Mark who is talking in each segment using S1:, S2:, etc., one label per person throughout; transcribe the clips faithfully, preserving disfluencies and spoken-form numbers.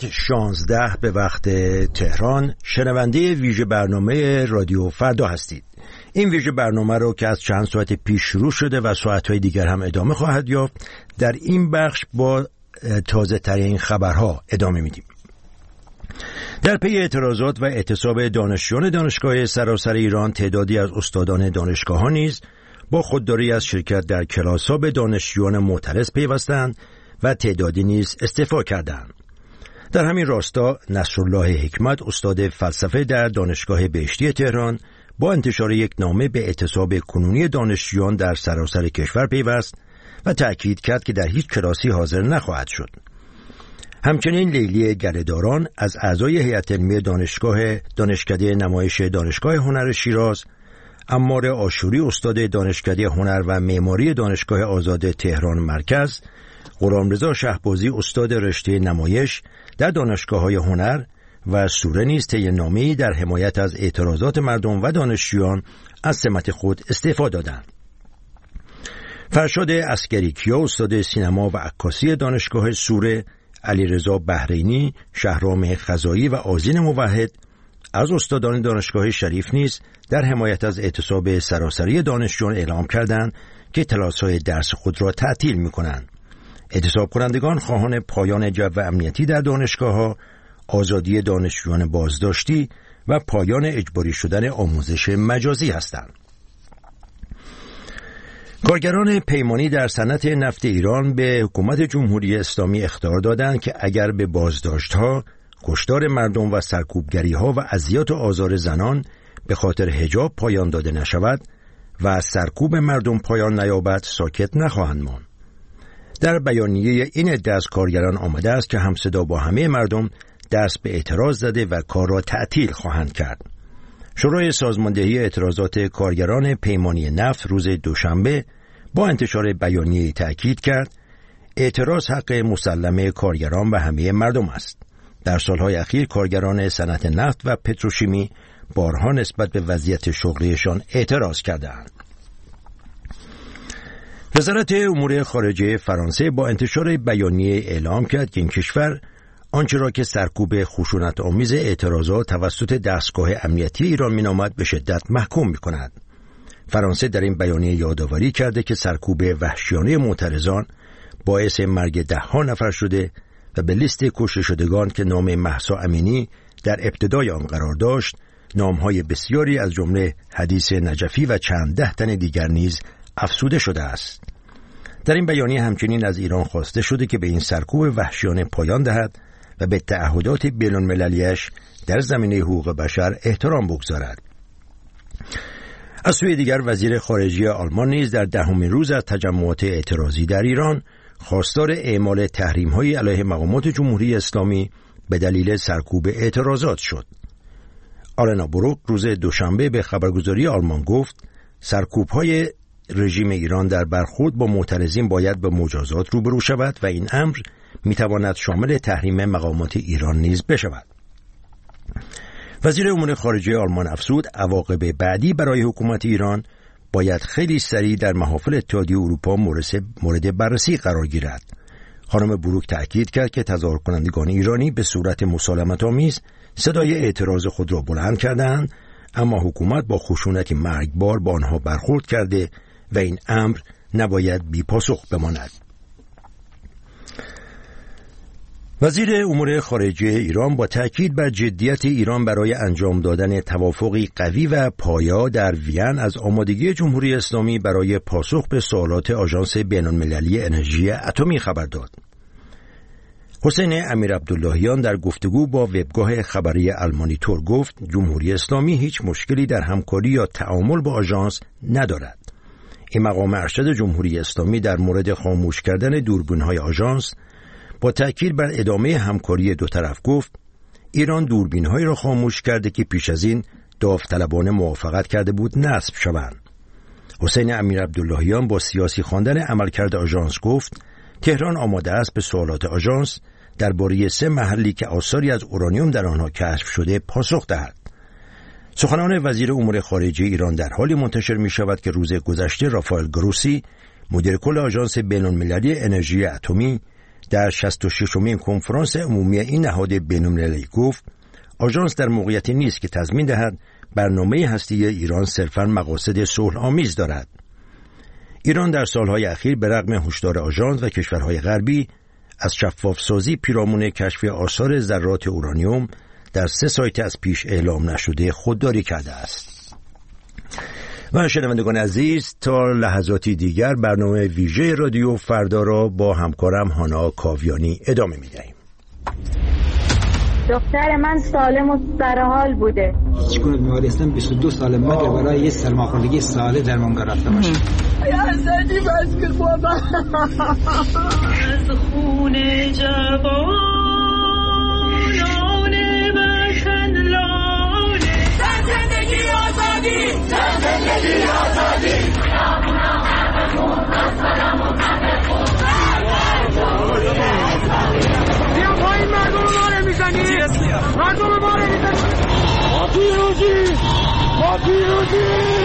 S1: ساعت شانزده به وقت تهران شنونده ویژه برنامه رادیو فردا هستید. این ویژه برنامه رو که از چند ساعت پیش شروع شده و ساعتهای دیگر هم ادامه خواهد یافت، در این بخش با تازه ترین خبرها ادامه میدیم. در پی اعتراضات و اعتصاب دانشجویان دانشگاه سراسر ایران، تعدادی از استادان دانشگاه ها نیز با خودداری از شرکت در کلاس‌ها به دانشجویان معترض پیوستند و تعدادی نیز استعفا کردند. در همین راستا نصرالله حکمت، استاد فلسفه در دانشگاه بهشتی تهران، با انتشار یک نامه به اعتصاب کنونی دانشجویان در سراسر کشور پیوست و تأکید کرد که در هیچ کلاسی حاضر نخواهد شد. همچنین لیلی گله‌داران از اعضای هیئت علمی دانشگاه دانشکده نمایش دانشگاه هنر شیراز، عمار آشوری استاد دانشکده هنر و معماری دانشگاه آزاد تهران مرکز، غلامرضا شهبازی استاد رشته نمایش در دانشگاه‌های هنر و سوره نیز طی نامه‌ای در حمایت از اعتراضات مردم و دانشجویان از سمت خود استعفا دادند. فرشاد عسکری‌کیا استاد سینما و عکاسی دانشگاه سوره، علیرضا بحرینی، شهرام خزایی و آذین موحد از استادان دانشگاه شریف نیز در حمایت از اعتصاب سراسری دانشجویان اعلام کردند که کلاس‌های درس خود را تعطیل می‌کنند. اعتصاب کنندگان خواهان پایان جو امنیتی در دانشگاه‌ها، آزادی دانشجویان بازداشتی و پایان اجباری شدن آموزش مجازی هستند. کارگران پیمانی در صنعت نفت ایران به حکومت جمهوری اسلامی اخطار دادند که اگر به بازداشت‌ها، کشتار مردم و سرکوبگری‌ها و اذیت و آزار زنان به خاطر حجاب پایان داده نشود و سرکوب مردم پایان نیابد، ساکت نخواهند ماند. در بیانیه این عده از کارگران آمده است که همصدا با همه مردم دست به اعتراض زده و کار را تعطیل خواهند کرد. شورای سازماندهی اعتراضات کارگران پیمانی نفت روز دوشنبه با انتشار بیانیه تأکید کرد اعتراض حق مسلم کارگران و همه مردم است. در سالهای اخیر کارگران صنعت نفت و پتروشیمی بارها نسبت به وضعیت شغلیشان اعتراض کردند. وزارت امور خارجه فرانسه با انتشار بیانیه اعلام کرد که این کشور آنچه را که سرکوب خشونت آمیز اعتراضات توسط دستگاه امنیتی ایران مینامد به شدت محکوم می‌کند. فرانسه در این بیانیه یادآوری کرده که سرکوب وحشیانه معترضان باعث مرگ ده‌ها نفر شده و به لیست کشته شدگان که نام مهسا امینی در ابتدای آن قرار داشت، نام‌های بسیاری از جمله حدیث نجفی و چند ده تن دیگر نیز افزوده شده است. در این بیانیه همچنین از ایران خواسته شده که به این سرکوب وحشیانه پایان دهد و به تعهدات بین‌المللی‌اش در زمینه حقوق بشر احترام بگذارد. از سوی دیگر وزیر خارجه آلمان نیز در دهمین روز از تجمعات اعتراضی در ایران خواستار اعمال تحریم‌های علیه مقامات جمهوری اسلامی به دلیل سرکوب اعتراضات شد. آلنا بروک روز دوشنبه به خبرگزاری آلمان گفت سرکوب‌های رژیم ایران در برخورد با معترضین باید به مجازات روبرو شود و این امر میتواند شامل تحریم مقامات ایران نیز بشود. وزیر امور خارجه آلمان افزود عواقب بعدی برای حکومت ایران باید خیلی سریع در محافل اتحادیه اروپا مورد بررسی قرار گیرد. خانم بروک تأکید کرد که تظاهر کنندگان ایرانی به صورت مسالمت‌آمیز صدای اعتراض خود را بلند کردند، اما حکومت با خشونتی مرگبار با آنها برخورد کرده و این امر نباید بی‌پاسخ بماند. وزیر امور خارجه ایران با تأکید بر جدیت ایران برای انجام دادن توافقی قوی و پایا در وین از آمادگی جمهوری اسلامی برای پاسخ به سوالات آژانس بین‌المللی انرژی اتمی خبر داد. حسین امیرعبداللهیان در گفتگو با وبگاه خبری المانیتور گفت جمهوری اسلامی هیچ مشکلی در همکاری یا تعامل با آژانس ندارد. این مقام ارشد جمهوری اسلامی در مورد خاموش کردن دوربین‌های آژانس با تأکید بر ادامه همکاری دو طرف گفت ایران دوربین‌هایی را خاموش کرده که پیش از این داوطلبانه موافقت کرده بود نصب شوند. حسین امیرعبداللهیان با سیاسی خواندن عملکرد آژانس گفت تهران آماده است به سوالات آژانس درباره سه محلی که آثاری از اورانیوم در آنها کشف شده پاسخ دهد. سخنان وزیر امور خارجه ایران در حالی منتشر می شود که روز گذشته رافائل گروسی مدیر کل آژانس بین‌المللی انرژی اتمی در شصت و ششمین کنفرانس عمومی این نهاد بین‌المللی گفت آژانس در موقعیتی نیست که تضمین دهد برنامه هستی ایران صرفاً مقاصد صلح آمیز دارد. ایران در سالهای اخیر به رغم هشدار آژانس و کشورهای غربی از شفافسازی پیرامون کشف آثار ذرات اورانیوم در سه سایت از پیش اعلام نشده خودداری کرده است. و شنوندگان عزیز، تا لحظاتی دیگر برنامه ویژه رادیو فردا را با همکارم هانا کاویانی ادامه می‌دهیم.
S2: دختر من سالم و سرحال بوده.
S3: هیچ گونه بیماری هستم بیست و دو سال مگر برای یه سرماخوردگی ساله درمانگاه رفته باشه.
S4: یا سادی بس که بابا از خون جوانان بخن لانه در زندگی آزادی در زندگی آزادی بیا پایین مردم ما رو میزنی مردم ما رو میزنی ما پیروزی ما پیروزی.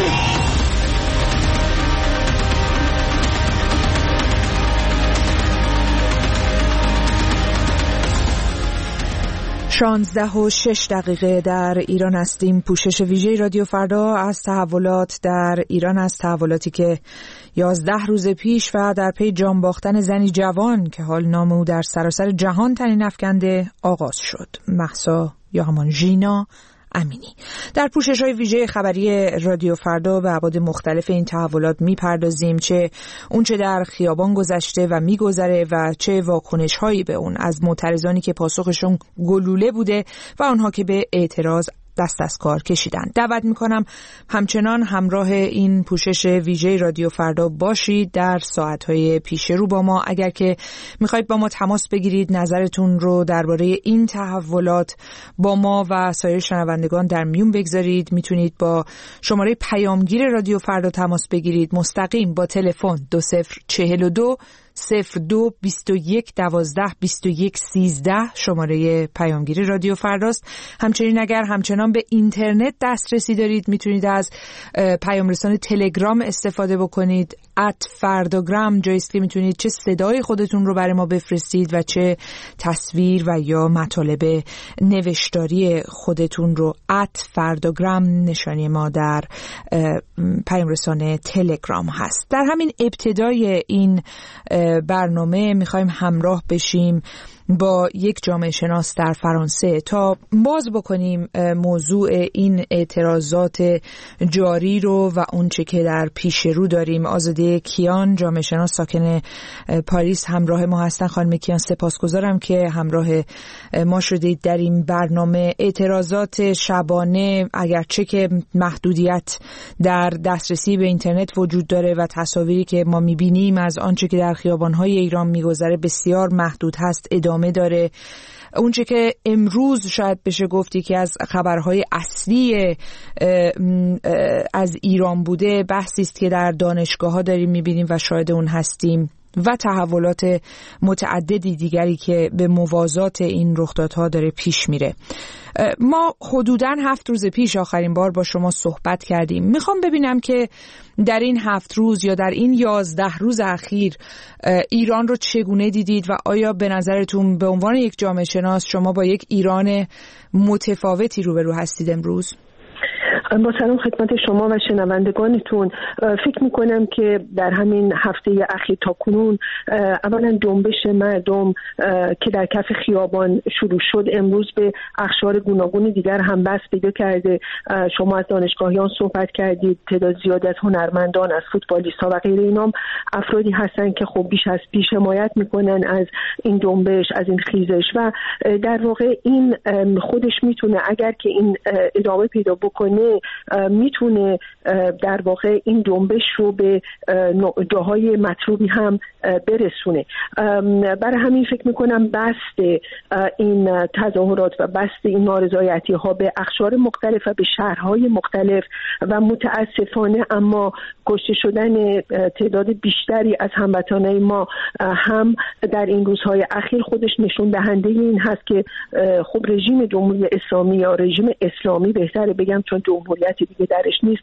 S5: شانزده و شش دقیقه در ایران هستیم. پوشش ویژه رادیو فردا از تحولات در ایران، از تحولاتی که یازده روز پیش و در پی جان باختن زنی جوان که حال نام او در سراسر جهان طنین افکنده آغاز شد، مهسا یا همان ژینا امینی. در پوشش‌های ویژه خبری رادیو فردا به ابعاد مختلف این تحولات می‌پردازیم، چه اون چه در خیابان گذشته و می‌گذره و چه واکنش‌هایی به اون از معترضانی که پاسخشون گلوله بوده و آنها که به اعتراض دست از کار کشیدن. دعوت میکنم همچنان همراه این پوشش ویژه رادیو فردا باشید در ساعتهای پیش رو با ما. اگر که میخواید با ما تماس بگیرید، نظرتون رو درباره این تحولات با ما و سایر شنوندگان در میون بگذارید، میتونید با شماره پیامگیر رادیو فردا تماس بگیرید مستقیم با تلفن دو صفر چهل و دو صفر دو بیست و یک دوازده بیست و یک سیزده شماره پیامگیری رادیو فرداست. همچنین اگر همچنان به اینترنت دسترسی دارید میتونید از پیام رسان تلگرام استفاده بکنید. ات فرداگرام جایی است که میتونید چه صدای خودتون رو برای ما بفرستید و چه تصویر و یا مطالب نوشتاری خودتون رو. ات فرداگرام نشانی ما در پیام رسان تلگرام هست. در همین ابتدای این برنامه میخوایم همراه بشیم با یک جامعه شناس در فرانسه تا باز بکنیم موضوع این اعتراضات جاری رو و اونچه که در پیش رو داریم. آزاده کیان، جامعه شناس ساکن پاریس، همراه ما هستن. خانم کیان، سپاسگزارم که همراه ما شدید در این برنامه. اعتراضات شبانه اگرچه که محدودیت در دسترسی به اینترنت وجود داره و تصاویری که ما میبینیم از آنچه که در خیابان‌های ایران میگذره بسیار محدود هست، ادامه داره. اونچه که امروز شاید بشه گفتی که از خبرهای اصلی از ایران بوده، بحثی است که در دانشگاه‌ها داریم می‌بینیم و شاهد اون هستیم و تحولات متعددی دیگری که به موازات این رخدادها داره پیش میره. ما حدوداً هفت روز پیش آخرین بار با شما صحبت کردیم. میخوام ببینم که در این هفت روز یا در این یازده روز اخیر ایران رو چگونه دیدید و آیا به نظرتون به عنوان یک جامعه شناس شما با یک ایران متفاوتی روبرو هستید امروز؟
S6: با سلام خدمت شما و شنوندگانتون. فکر میکنم که در همین هفته اخیر تا کنون اولا جنبش مردم که در کف خیابان شروع شد امروز به اقشار گوناگون دیگر هم بس پیدا کرده. شما از دانشگاهیان صحبت کردید، تعداد زیاد از هنرمندان، از فوتبالیست‌ها و غیره اینام افرادی هستن که خب بیش از پیش حمایت میکنن از این جنبش، از این خیزش و در واقع این خودش میتونه اگر که این ادامه پیدا بکنه میتونه در واقع این جنبش رو به جاهای مطلوبی هم برسونه. برای همین فکر میکنم بست این تظاهرات و بست این نارضایتی ها به اقشار مختلف و به شهرهای مختلف و متاسفانه اما کشته شدن تعداد بیشتری از هموطنان ما هم در این روزهای اخیر خودش نشون دهنده این هست که خب رژیم جمهوری اسلامی یا رژیم اسلامی بهتره بگم چون جمهوری شمولیت دیگه درش نیست،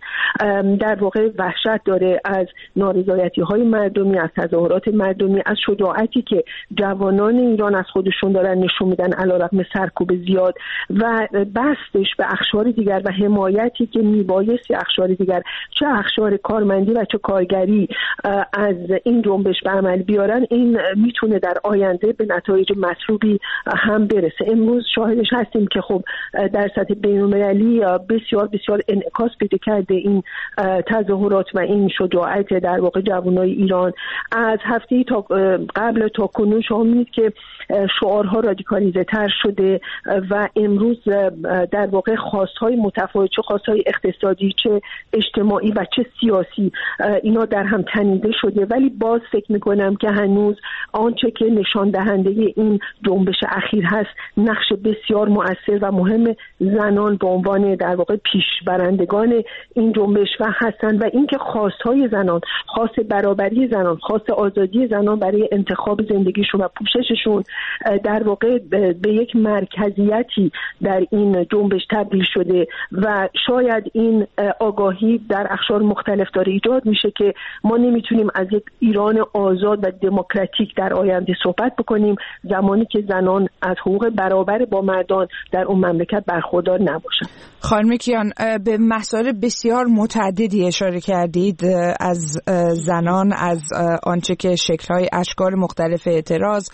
S6: در واقع وحشت داره از نارضایتی‌های مردمی، از تظاهرات مردمی، از شجاعتی که جوانان ایران از خودشون دارن نشون میدن علیرغم سرکوب زیاد و بستش به اخشار دیگر و حمایتی که میبایستی اخشار دیگر، چه اخشار کارمندی و چه کارگری، از این جنبش به عمل بیارن، این میتونه در آینده به نتایج مطلوبی هم برسه. امروز شاهدش هستیم که خب در سطح بین‌المللی بسیار بسیار انعکاس پیدا کرده این تظاهرات و این شجاعت در واقع جوانای ایران. از هفته تا قبل تا کنون شما می‌بینید که شعارها رادیکالیزه تر شده و امروز در واقع خواست‌های متفاوت، چه خواست‌های اقتصادی، چه اجتماعی و چه سیاسی، اینا در هم تنیده شده. ولی باز فکر می‌کنم که هنوز آنچه که نشان دهنده این جنبش اخیر هست، نقش بسیار مؤثر و مهم زنان به عنوان در واقع پیشبرندگان این جنبش و هستند و اینکه خواست‌های زنان، خواست برابری زنان، خواست آزادی زنان برای انتخاب زندگیشون و پوشششون در واقع به یک مرکزیتی در این جنبش تبدیل شده و شاید این آگاهی در اقشار مختلف داره ایجاد میشه که ما نمیتونیم از یک ایران آزاد و دموکراتیک در آینده صحبت بکنیم زمانی که زنان از حقوق برابر با مردان در اون مملکت برخوردار نباشن.
S5: خانم کیان، به مسائل بسیار متعددی اشاره کردید، از زنان، از آنچه که شکل‌های اشکال مختلف اعتراض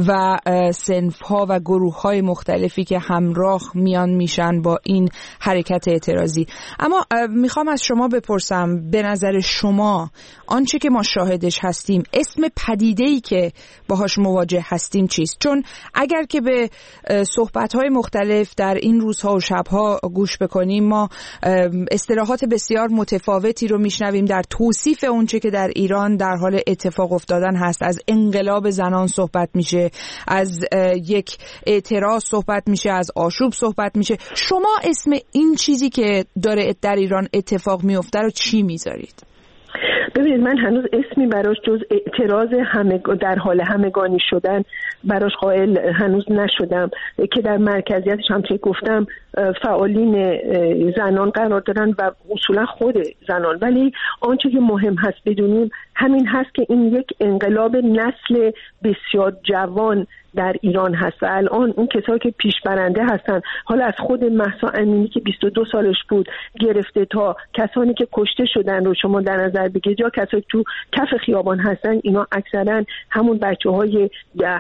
S5: و صنف‌ها و گروه‌های مختلفی که همراه میان میشن با این حرکت اعتراضی. اما میخوام از شما بپرسم، به نظر شما آنچه که ما شاهدش هستیم، اسم پدیده‌ای که باهاش مواجه هستیم چیست؟ چون اگر که به صحبت‌های مختلف در این روزها و شب‌ها گوش بکنیم، ما اصطلاحات بسیار متفاوتی رو میشنویم در توصیف اونچه که در ایران در حال اتفاق افتادن هست. از انقلاب زنان صحبت میشه، از یک اعتراض صحبت میشه، از آشوب صحبت میشه. شما اسم این چیزی که داره در ایران اتفاق میفته رو چی میذارید؟
S6: ببینید، من هنوز اسمی براش جز اعتراض همه در حال همگانی شدن براش قائل هنوز نشدم که در مرکزیتش هم که گفتم فعالین زنان قرار دارن و اصولا خود زنان. ولی آنچه که مهم هست بدونیم همین هست که این یک انقلاب نسل بسیار جوان در ایران هست و الان اون کسایی که پیشبرنده هستن، حالا از خود مهسا امینی که بیست و دو سالش بود گرفته تا کسانی که کشته شدن رو شما در نظر بگیرید، یا کسایی که تو کف خیابان هستن، اینا اکثرا همون بچه‌های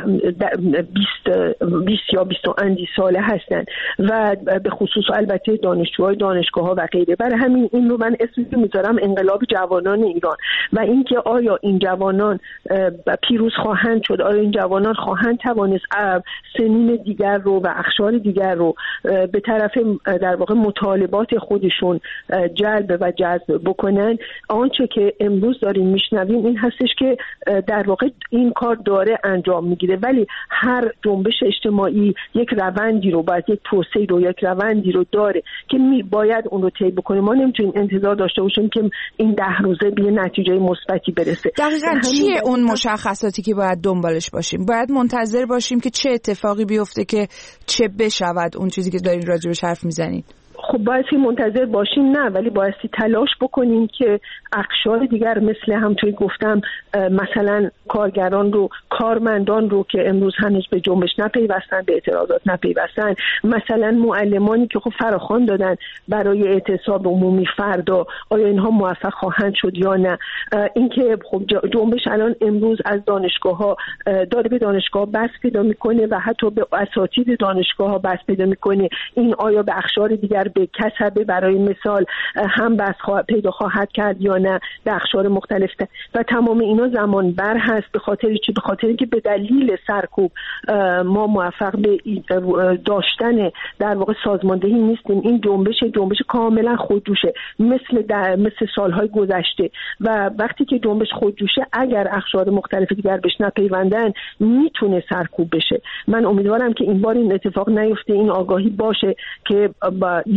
S6: بیست یا بیست و اندی ساله هستن و به خصوص البته دانشجوهای دانشگاه‌ها و غیره. برای همین این رو من اسمش میذارم انقلاب جوانان ایران و اینکه آیا این جوانان پیروز خواهند شد، آیا این جوانان خواهند توانست سنین دیگر رو و اقشار دیگر رو به طرف در واقع مطالبات خودشون جلب و جذب بکنن. آنچه که امروز داریم میشنویم این هستش که در واقع این کار داره انجام میگیره، ولی هر جنبش اجتماعی یک روندی رو باید، یک توسعه رو، یک روندی رو داره که می باید اون رو طی بکنه. ما نمیتونیم انتظار داشته باشیم که این ده روزه به نتیجه مثبتی برسه.
S5: دقیقاً چیه اون مشخصاتی که باید دنبالش باشیم؟ باید منتظر باشیم که چه اتفاقی بیفته که چه بشود اون چیزی که دارین راجبش حرف میزنید؟
S6: خب بایستی منتظر باشیم نه، ولی بایستی تلاش بکنیم که اقشار دیگر مثل همونطوری گفتم مثلا کارگران رو، کارمندان رو که امروز هنوز به جنبش نپیوستن، به اعتراضات نپیوستن، مثلا معلمانی که خب فراخوان دادن برای اعتصاب عمومی فردا، آیا اینها موفق خواهند شد یا نه؟ اینکه خب جنبش الان امروز از دانشگاه‌ها داره به دانشگاه بس پیدا میکنه و حتی به اساتید دانشگاه‌ها بس پیدا میکنه، این آیا به اقشار دیگر به کسبه برای مثال هم بس خواه پیدا خواهد کرد یا نه به اقشار مختلف؟ و تمام اینا زمان بر هست. به خاطر چی؟ به خاطر اینکه به دلیل سرکوب ما موفق به داشتن در واقع سازماندهی نیستیم. این جنبش جنبش کاملا خودجوشه مثل در مثل سالهای گذشته و وقتی که جنبش خودجوشه اگر اقشار مختلف دیگر بهش نپیوندن میتونه سرکوب بشه. من امیدوارم که این بار این اتفاق نیفته، این آگاهی باشه که یا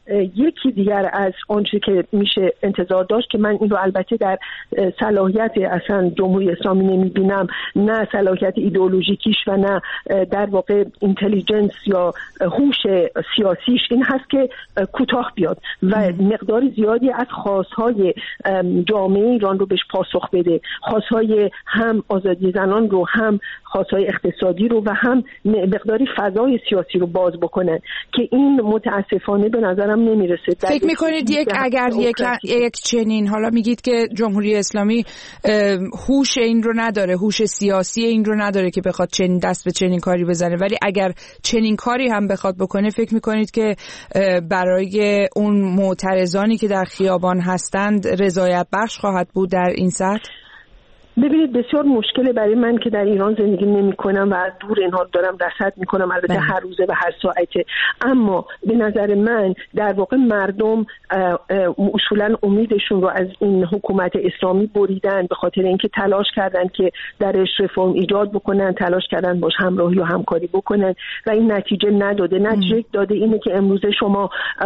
S6: یکی دیگر از آنچه که میشه انتظار داشت که من این رو البته در صلاحیت اصلا جمهوری اسلامی نمیبینم، نه صلاحیت ایدئولوژیکیش و نه در واقع اینتلیجنس یا هوش سیاسیش، این هست که کوتاه بیاد و مقدار زیادی از خواستهای جامعه ایران رو بهش پاسخ بده، خواستهای هم آزادی زنان رو، هم خواستهای اقتصادی رو و هم مقداری فضای سیاسی رو باز بکنن که این متاسفانه به نظرم نمیرسه.
S5: فکر میکنید یک اگر یک یک چنین، حالا میگید که جمهوری اسلامی هوش این رو نداره، هوش سیاسی این رو نداره که بخواد چنین دست به چنین کاری بزنه، ولی اگر چنین کاری هم بخواد بکنه فکر میکنید که برای اون معترضانی که در خیابان هستند رضایت بخش خواهد بود در این سطح؟
S6: ببینید بسیار مشکله برای من که در ایران زندگی نمی کنم و از دور اینها دارم رصد می کنم، البته هر روزه و هر ساعته، اما به نظر من در واقع مردم اصولا امیدشون رو از این حکومت اسلامی بریدن به خاطر اینکه تلاش کردن که درش رفرم ایجاد بکنن، تلاش کردن باش همراهی و همکاری بکنن و این نتیجه نداده. نتیجه داده اینه که امروز شما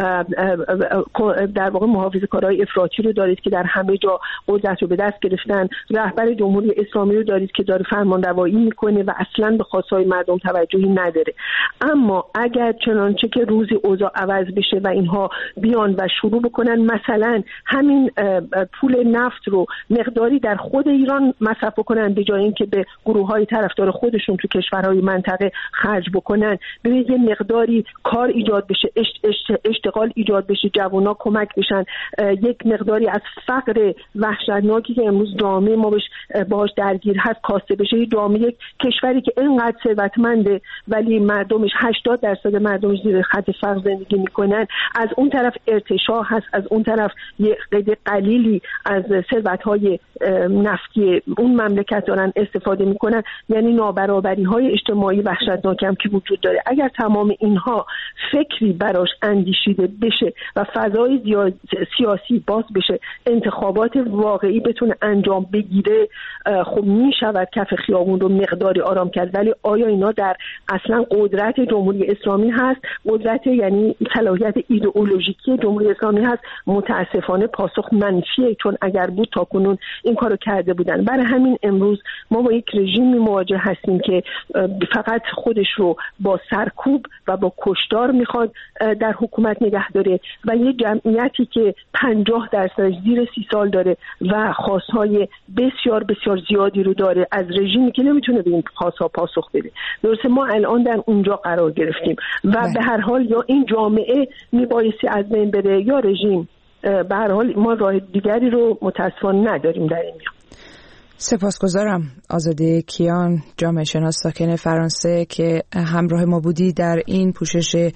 S6: در واقع محافظه‌کارهای افراطی رو دارید که در همه جا قدرت رو به دست گرفتن، رهبر جمهوری اسلامی رو دارید که داره فرمانروایی میکنه و اصلا به خواستهای مردم توجهی نداره. اما اگر چنانچه که روزی اوضاع عوض بشه و اینها بیان و شروع بکنن مثلا همین پول نفت رو مقداری در خود ایران مصرف بکنن به جای اینکه به گروه‌های طرفدار خودشون تو کشورهای منطقه خرج بکنن، ببینید یه مقداری کار ایجاد بشه، اشتغال ایجاد بشه، جوونا کمک بشن، یک مقداری از فقر وحشتناکی که امروز جامعه ما بهش باهاش درگیر هست کاسته بشه. یه جامعه، کشوری که اینقدر ثروتمنده ولی مردمش هشتاد درصد مردمش زیر خط فقر زندگی میکنن، از اون طرف ارتشاء هست، از اون طرف یه قدر قلیلی از ثروت‌های نفتی اون مملکت دارن استفاده میکنن، یعنی نابرابری‌های اجتماعی وحشتناکی هم که وجود داره. اگر تمام اینها فکری براش اندیشیده بشه و فضای سیاسی باز بشه، انتخابات واقعی بتونه انجام بگیره، خب میشود کف خیابون رو مقداری آرام کرد. ولی آیا اینا در اصلا قدرت جمهوری اسلامی هست؟ قدرت یعنی صلاحیت ایدئولوژیکی جمهوری اسلامی هست؟ متاسفانه پاسخ منفیه، چون اگر بود تاکنون این کارو کرده بودن. برای همین امروز ما با یک رژیمی مواجه هستیم که فقط خودش رو با سرکوب و با کشتار میخواد در حکومت نگه داره و یه جمعیتی که پنجاه درصد زیر سی سال داره و خواستهای بسیار بسیار زیادی رو داره از رژیمی که نمیتونه به این خواستها پاسخ بده. درسته ما الان در اونجا قرار گرفتیم و بله. به هر حال یا این جامعه میبایستی از بین بره یا رژیم. به هر حال ما راه دیگری رو متاسفانه نداریم در این میان.
S5: سپاسگزارم آزاده کیان، جامعه شناس ساکن فرانسه که همراه ما بودی در این پوشش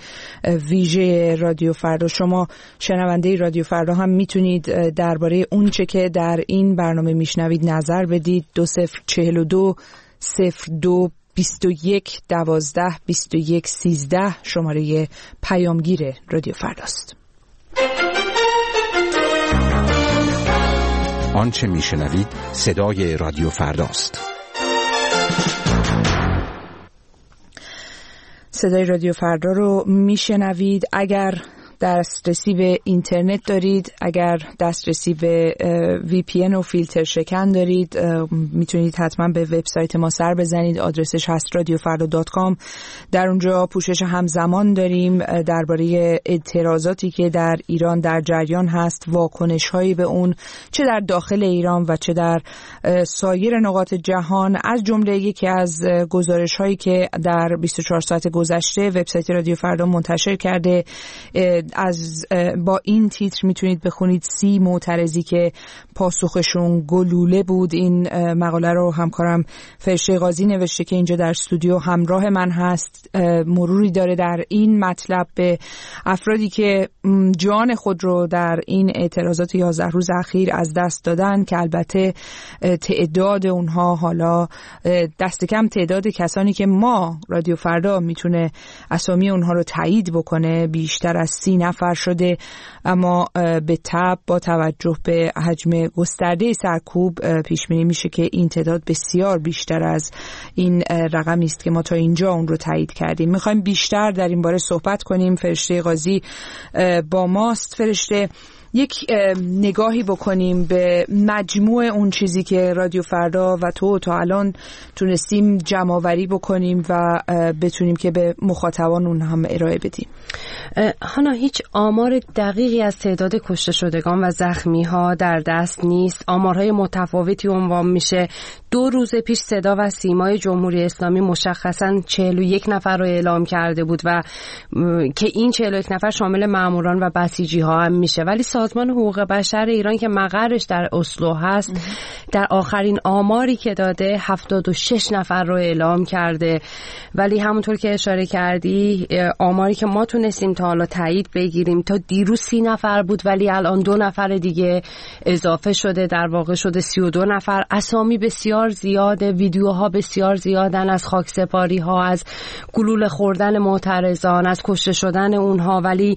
S5: ویژه رادیو فردا. شما شنونده رادیو فردا هم میتونید درباره اون چه که در این برنامه میشنوید نظر بدید. دو صفر چهل و دو صفر دو بیست و یک دوازده بیست و یک سیزده شماره پیامگیر رادیو فرداست.
S7: آنچه میشنوید صدای رادیو فرداست.
S5: صدای رادیو فردا رو میشنوید. اگر دسترسی به اینترنت دارید، اگر دسترسی به وی پی ان و فیلتر شکن دارید، میتونید حتما به وبسایت ما سر بزنید. آدرسش هست رادیو فردا دات کام. در اونجا پوشش همزمان داریم درباره اعتراضاتی که در ایران در جریان هست، واکنش‌هایی به اون، چه در داخل ایران و چه در سایر نقاط جهان. از جمله یکی از گزارش‌هایی که در بیست و چهار ساعت گذشته وبسایت رادیو فردا منتشر کرده، از با این تیتر میتونید بخونید: سی معترضی که پاسخشون گلوله بود. این مقاله رو همکارم فرشته قاضی نوشته که اینجا در استودیو همراه من هست. مروری داره در این مطلب به افرادی که جان خود رو در این اعتراضات یازده روز اخیر از دست دادن، که البته تعداد اونها حالا دست کم تعداد کسانی که ما رادیو فردا میتونه اسامی اونها رو تایید بکنه بیشتر از سی نفر شده، اما به تبع با توجه به حجم گسترده سرکوب پیش بینی میشه که این تعداد بسیار بیشتر از این رقمی است که ما تا اینجا اون رو تایید کردیم. میخوایم بیشتر در این باره صحبت کنیم. فرشته قاضی با ماست. فرشته، یک نگاهی بکنیم به مجموع اون چیزی که رادیو فردا و تو تا الان تونستیم جمع‌آوری بکنیم و بتونیم که به مخاطبان اون هم ارائه بدیم.
S8: هانا، هیچ آمار دقیقی از تعداد کشته شدگان و زخمی ها در دست نیست. آمارهای متفاوتی عنوان میشه. دو روز پیش صدا و سیمای جمهوری اسلامی مشخصاً چهل و یک نفر رو اعلام کرده بود و که این چهل و یک نفر شامل ماموران و بسیجی ها هم میشه، ولی سازمان حقوق بشر ایران که مقرش در اسلو هست در آخرین آماری که داده هفتاد و شش نفر رو اعلام کرده. ولی همونطور که اشاره کردی آماری که ما تونستیم تا حالا تایید بگیریم تا دیروز سی نفر بود، ولی الان دو نفر دیگه اضافه شده، در واقع شده سی و دو نفر. اسامی بسیار زیاده، ویدیوها بسیار زیادن از خاکسپاری ها، از گلوله خوردن معترضان، از کشته شدن اونها، ولی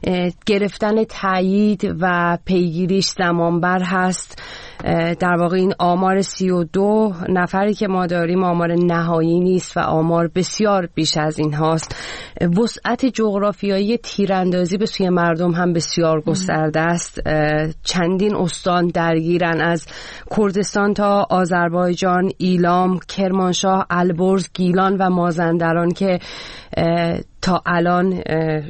S8: گرفتن تایید و پیگیریش زمانبر هست. در واقع این آمار سی و دو نفری که ما داریم آمار نهایی نیست و آمار بسیار بیش از این هاست. وسعت جغرافیایی تیراندازی به سوی مردم هم بسیار گسترده است. چندین استان درگیرن، از کردستان تا آذربایجان، ایلام، کرمانشاه، البرز، گیلان و مازندران که تا الان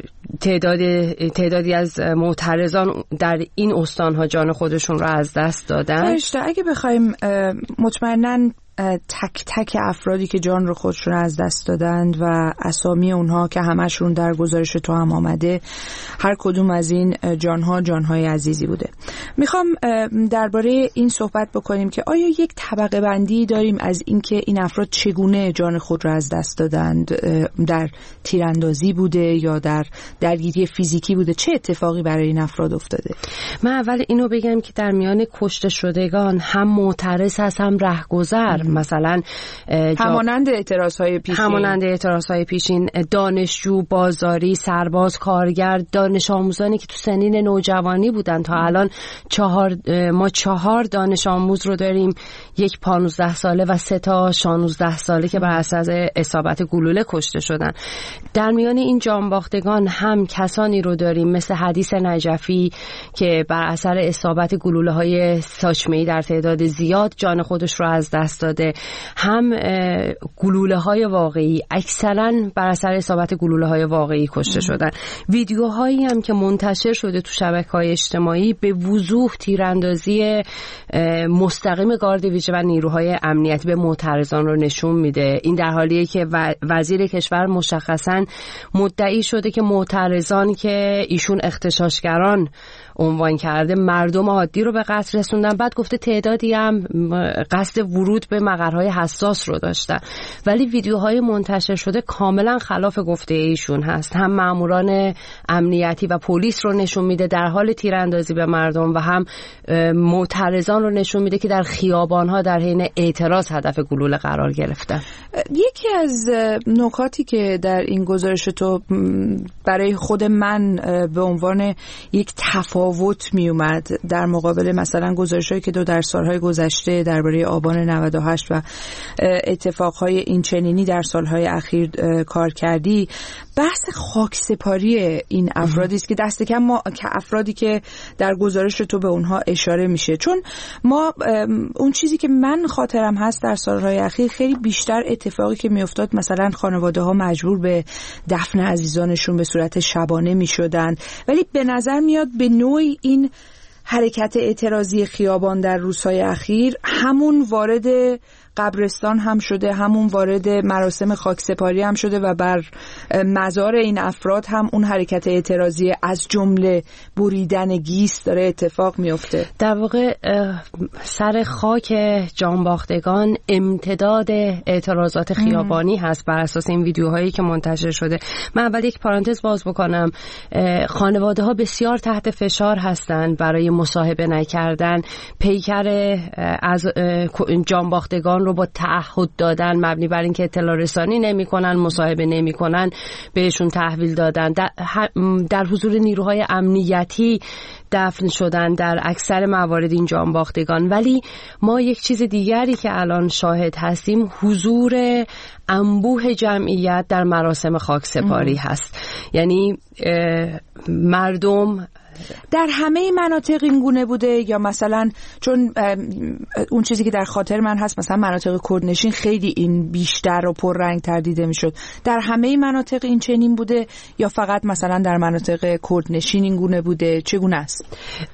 S8: تعداد تعدادی از معترضان در این استان‌ها جان خودشون را از دست دادن.
S5: فرشته، اگه بخوایم مطمئناً تک تک افرادی که جان رو خودشون از دست دادند و اسامی اونها که همشون در گزارش تو هم آمده، هر کدوم از این جانها جانهای عزیزی بوده. میخوام درباره این صحبت بکنیم که آیا یک طبقه بندی داریم از اینکه این افراد چگونه جان خود رو از دست دادند؟ در تیراندازی بوده یا در درگیری فیزیکی بوده؟ چه اتفاقی برای این افراد افتاده؟
S8: من اول اینو بگم که در میان کشته شدگان هم معترض هست هم رهگذر. مثلا
S5: همانند اعتراضهای پیشین
S8: همانند اعتراضهای پیشین دانشجو، بازاری، سرباز، کارگر، دانش آموزانی که تو سنین نوجوانی بودن. تا الان چهار ما چهار دانش آموز رو داریم، یک پانزده ساله و سه تا شانزده ساله که بر اساس اصابت گلوله کشته شدن. در میان این جانباختگان هم کسانی رو داریم مثل حدیث نجفی که بر اثر اصابت گلوله های ساچمه‌ای در تعداد زیاد جان خودش رو از دست داده، هم گلوله های واقعی، اکثرا بر اثر اصابت گلوله های واقعی کشته شدن. ویدیوهایی هم که منتشر شده تو شبکه‌های اجتماعی به وضوح تیراندازی مستقیم گارد ویژه و نیروهای امنیتی به معترضان رو نشون میده. این در حالیه که وزیر کشور مشخصاً مدعی شده که معترضان که ایشون اغتشاشگران عنوان کرده مردم عادی رو به قتل رسوندن، بعد گفته تعدادی هم قصد ورود به مقرهای حساس رو داشتن. ولی ویدیوهای منتشر شده کاملا خلاف گفته ایشون هست. هم ماموران امنیتی و پلیس رو نشون میده در حال تیراندازی به مردم و هم معترضان رو نشون میده که در خیابانها در حین اعتراض هدف گلوله قرار گرفتن.
S5: یکی از نکاتی که در این گزارش تو برای خود من به عنوان یک تفاوت می اومد در مقابل مثلا گزارش‌هایی که دو در سالهای گذشته درباره آبان نود و هشت و اتفاقهای این چنینی در سالهای اخیر کار کردی، بحث خاکسپاری این افرادی است که دست کم ما که افرادی که در گزارش تو به اونها اشاره میشه، چون ما اون چیزی که من خاطرم هست در سالهای اخیر خیلی بیشتر اتفاقی که میافتاد مثلا خانواده ها مجبور به دفن عزیزانشون به صورت شبانه میشدن، ولی به نظر میاد به نوعی این حرکت اعتراضی خیابان در روزهای اخیر همون وارد قبرستان هم شده، همون وارد مراسم خاکسپاری هم شده و بر مزار این افراد هم اون حرکت اعتراضی از جمله بریدن گیس داره اتفاق میفته.
S8: در واقع سر خاک جانباختگان امتداد اعتراضات خیابانی ام. هست بر اساس این ویدیوهایی که منتشر شده. من اول یک پرانتز باز بکنم. خانواده ها بسیار تحت فشار هستند برای مصاحبه نکردن. پیکر از جانباختگان ایران رو با تعهد دادن مبنی بر اینکه اطلاع رسانی نمی‌کنن، مصاحبه نمی‌کنن، بهشون تحویل دادن. در, در حضور نیروهای امنیتی دفن شدن در اکثر موارد این جانباختگان. ولی ما یک چیز دیگری که الان شاهد هستیم حضور انبوه جمعیت در مراسم خاکسپاری هست. یعنی مردم
S5: در همه مناطق این گونه بوده یا مثلا چون اون چیزی که در خاطر من هست مثلا مناطق کردنشین خیلی این بیشتر و پررنگ‌تر دیده میشد، در همه مناطق این چنین بوده یا فقط مثلا در مناطق کردنشین این گونه بوده؟ چگونه است؟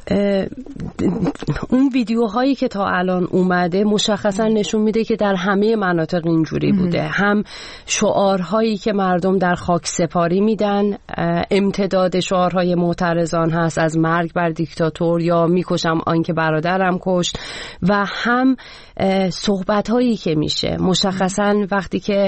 S8: اون ویدیوهایی که تا الان اومده مشخصا نشون میده که در همه مناطق اینجوری بوده. هم شعارهایی که مردم در خاکسپاری میدن امتداد شعارهای معترضان هست از مرگ بر دیکتاتور یا میکشم آنکه برادرم کشت، و هم صحبت هایی که میشه مشخصا وقتی که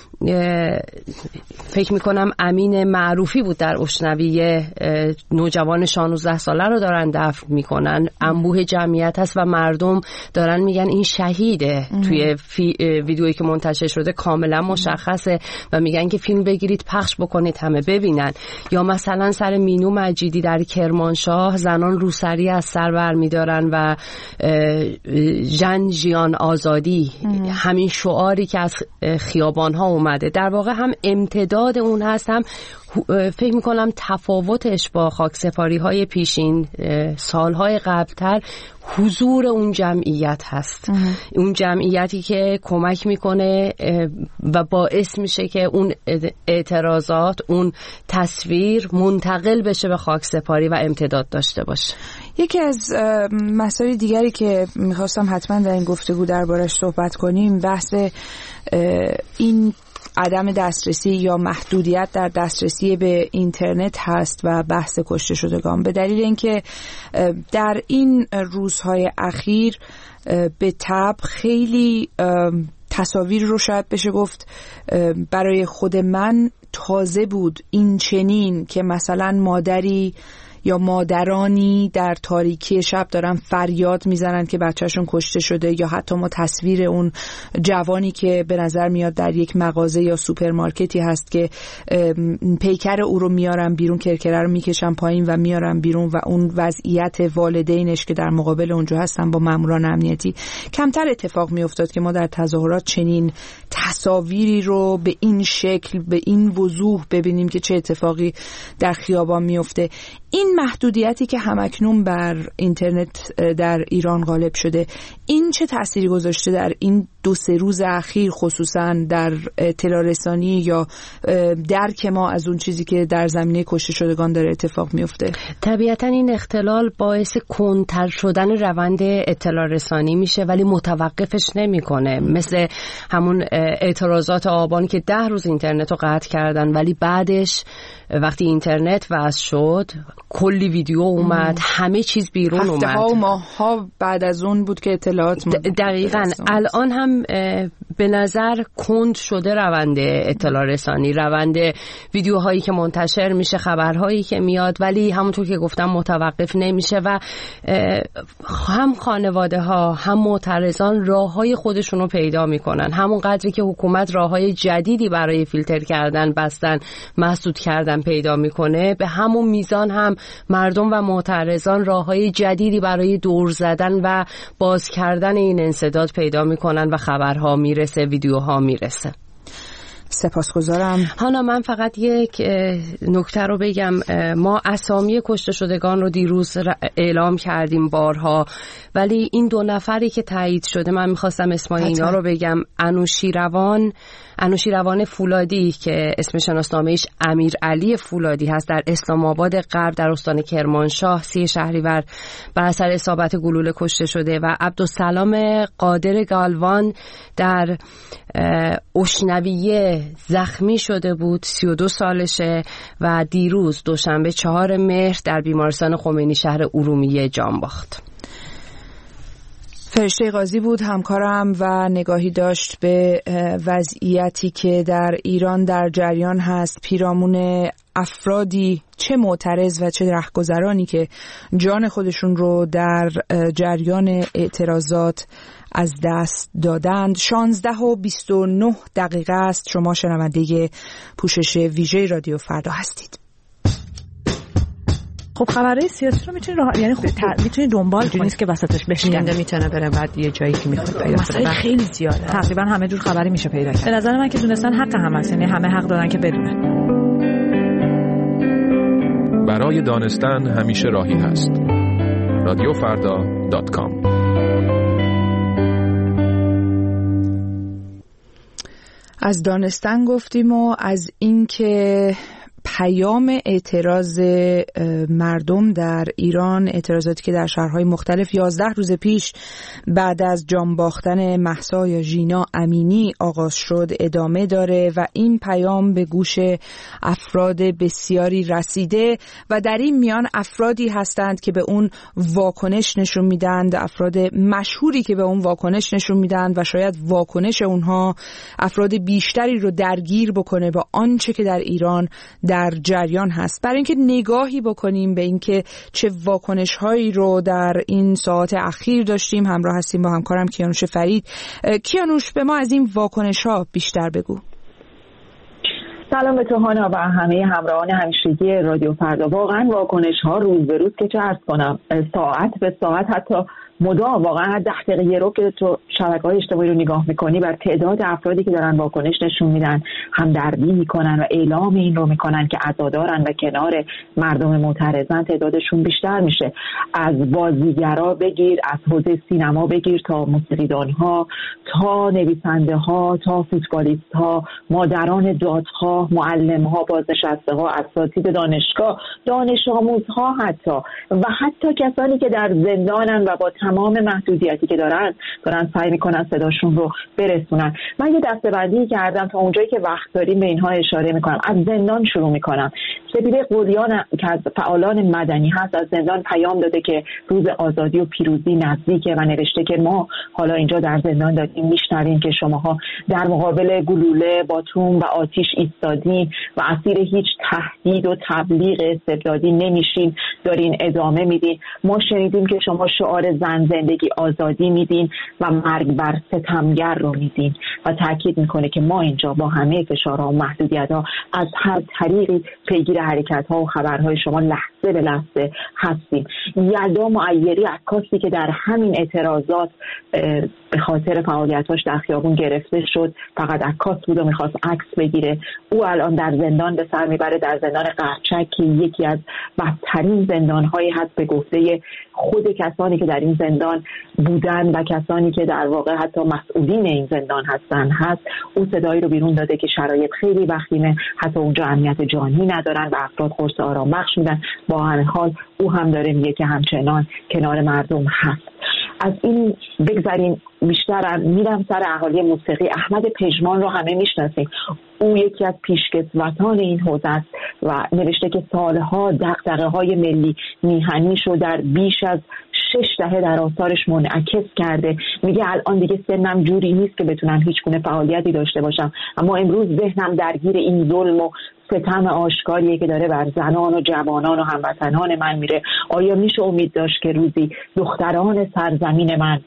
S8: فکر میکنم امین معروفی بود در اشنویه، نوجوان شانزده ساله رو دارن دفن میکنن، انبوه جمعیت هست و مردم دارن میگن این شهیده. توی ویدیویی که منتشر شده کاملا مشخصه و میگن که فیلم بگیرید پخش بکنید همه ببینن. یا مثلا سر مینو مجیدی در کرمانشاه زنان روسری از سر برمیدارن و ژن ژیان آزادی، همین شعاری که از خیابان ها اومده در واقع هم امتداد اون هست، هم فکر میکنم تفاوتش با خاکسپاری های پیشین سالهای قبلتر حضور اون جمعیت هست. اه. اون جمعیتی که کمک میکنه و باعث میشه که اون اعتراضات، اون تصویر منتقل بشه به خاکسپاری و امتداد داشته باشه.
S5: یکی از مسائل دیگری که میخواستم حتما در این گفتگو دربارش صحبت کنیم بحث این عدم دسترسی یا محدودیت در دسترسی به اینترنت هست و بحث کشته شدگان، به دلیل اینکه در این روزهای اخیر به تبع خیلی تصاویر رو شاید بشه گفت برای خود من تازه بود این چنین که مثلا مادری یا مادرانی در تاریکی شب دارن فریاد میزنن که بچهشون کشته شده، یا حتی ما تصویر اون جوانی که به نظر میاد در یک مغازه یا سوپرمارکتی هست که پیکر او رو میارن بیرون، کرکره رو میکشن پایین و میارن بیرون، و اون وضعیت والدینش که در مقابل اونجا هستن با ماموران امنیتی. کمتر اتفاق میافتاد که ما در تظاهرات چنین تصاویری رو به این شکل به این وضوح ببینیم که چه اتفاقی در خیابان میفته. این محدودیتی که همکنون بر اینترنت در ایران غالب شده، این چه تأثیری گذاشته در این دو سه روز اخیر، خصوصا در اطلاع رسانی یا درک ما از اون چیزی که در زمینه کشته شدگان داره اتفاق میفته؟
S8: طبیعتا این اختلال باعث کندتر شدن روند اطلاع رسانی میشه ولی متوقفش نمیکنه. مثل همون اعتراضات آبان که ده روز اینترنت رو قطع کردن ولی بعدش وقتی اینترنت وصل شد کلی ویدیو اومد، همه چیز بیرون اومد.
S5: هفته ها و ماه ها بعد از اون بود که اطلاعات
S8: دقیقاً الان هم به نظر کند شده روند اطلاع رسانی، روند ویدیوهایی که منتشر میشه، خبرهایی که میاد، ولی همونطور که گفتم متوقف نمیشه و هم خانواده ها هم معترضان راههای خودشون رو پیدا میکنن. همون قدری که حکومت راههای جدیدی برای فیلتر کردن، بستن، مسدود کردن پیدا میکنه، به همون میزان هم مردم و معترضان راههای جدیدی برای دور زدن و باز کردن این انسداد پیدا میکنن و خبرها میرسه، ویدیوها میرسه.
S5: سپاسگزارم.
S8: حالا من فقط یک نکته رو بگم. ما اسامی کشته شدگان رو دیروز اعلام کردیم بارها، ولی این دو نفری که تایید شده من میخواستم اسمای اینا رو بگم. انوشیروان انوشیروان فولادی که اسم شناسنامه‌اش امیر علی فولادی هست، در اسلام آباد غرب در استان کرمانشاه سی شهریور بر اثر اصابت گلوله کشته شده، و عبدالسلام قادر گالوان در اشنویه زخمی شده بود، سی و دو سالشه و دیروز دوشنبه چهار مهر در بیمارستان خمینی شهر ارومیه جان باخت.
S5: فرشته قاضی بود همکارم و نگاهی داشت به وضعیتی که در ایران در جریان هست، پیرامون افرادی چه معترض و چه رهگذرانی که جان خودشون رو در جریان اعتراضات از دست دادند. شانزده و بیست و نه دقیقه است. شما شنونده پوشش ویژه رادیو فردا هستید.
S9: خب خبرهای سیاسی رو میتونی راه... یعنی خب میتونی دنبال کنی، نیست که وسطش بشکنه،
S5: میتونه بره بعد یه جایی که میخواد پیدا کنه.
S9: خیلی زیاده، تقریبا همه جور خبری میشه پیدا کرد. به نظر من که دونستن حق هم هست، یعنی همه حق دارن که بدونن.
S10: برای دانستن همیشه راهی هست. رادیو فردا دات کام.
S5: از دانستن گفتیم و از اینکه پیام اعتراض مردم در ایران، اعتراضاتی که در شهرهای مختلف یازده روز پیش بعد از جان باختن مهسا یا ژینا امینی آغاز شد ادامه داره و این پیام به گوش افراد بسیاری رسیده و در این میان افرادی هستند که به اون واکنش نشون میدند، افراد مشهوری که به اون واکنش نشون میدند و شاید واکنش اونها افراد بیشتری رو درگیر بکنه با آنچه که در ایران در جریان هست. برای اینکه نگاهی بکنیم به اینکه چه واکنش‌هایی رو در این ساعات اخیر داشتیم، همراه هستیم با همکارم کیانوش فرید. کیانوش، به ما از این واکنش‌ها بیشتر بگو.
S11: سلام به تو هانا و همه همراهان همیشگی رادیو فردا. واقعا واکنش‌ها روز به روز که چه عرض کنم، ساعت به ساعت، حتی مدام، واقعا ده دقیقه یه رو که تو شبکه‌های اجتماعی رو نگاه میکنی بر تعداد افرادی که دارن واکنش نشون میدن، همدردی میکنن و اعلام این رو میکنن که عزادارن و کنار مردم معترضن، تعدادشون بیشتر میشه. از بازیگرا بگیر، از حوزه سینما بگیر تا موسیقیدانها، تا نویسنده ها، تا فوتبالیست ها، مادران دادخواه، معلم ها، بازنشسته ها، اساتید دانشگاه، دانش آموزها، حتی و حتی کسانی که در زندانن و با تمام محدودیتی که دارن دارن سعی میکنن صداشون رو برسونن. من یه دسته‌بندی کردم تا اونجایی که وقت داریم به اینها اشاره میکنم. از زندان شروع میکنم. سپیده قلیان که از فعالان مدنی هست از زندان پیام داده که روز آزادی و پیروزی نزدیکه و نوشته که ما حالا اینجا در زندان داریم میشنویم که شماها در مقابل گلوله، باتوم و آتش ایستادین و اسیر هیچ تهدید و تبلیغ استبدادی نمیشین، دارین ادامه میدین. ما شنیدیم که شما شعار زن زندگی آزادی میدین و مرگ بر ستمگر رو میدین و تاکید میکنه که ما اینجا با همه فشارها و محدودیت‌ها از هر طریقی پیگیر حرکت‌ها و خبرهای شما لحظه به لحظه هستیم. یلدا معیری عکاسی که در همین اعتراضات به خاطر فعالیتاش در خیابون گرفته شد، فقط عکاس بود و میخواست عکس بگیره، او الان در زندان به سر میبره، در زندان قرچک که یکی از بدترین زندان‌هایی هست به گفته خود کسانی که در این زندان بودن و کسانی که در واقع حتی مسئولین این زندان هستن هست. او صدایی رو بیرون داده که شرایط خیلی وخیمه، حتی اونجا امنیت جانی ندارن و افراد قرص آرام بخش میدن. با هر حال او هم داره میگه که همچنان کنار مردم هست. از این بگذاریم، بیشتر میرم سر اهالی موسیقی. احمد پژمان رو همه میشناسیم. او یکی از پیشکسوتان این حوزه است و نوشته که سالها دغدغه‌های ملی میهنیش رو در بیش از شش دهه در آثارش منعکس کرده. میگه الان دیگه سنم جوری نیست که بتونم هیچ گونه فعالیتی داشته باشم، اما امروز ذهنم درگیر این ظلم و ستم آشکاریه که داره بر زنان و جوانان و هموطنان من میره. آیا میشه امید داشت که روزی دختران سرزمین من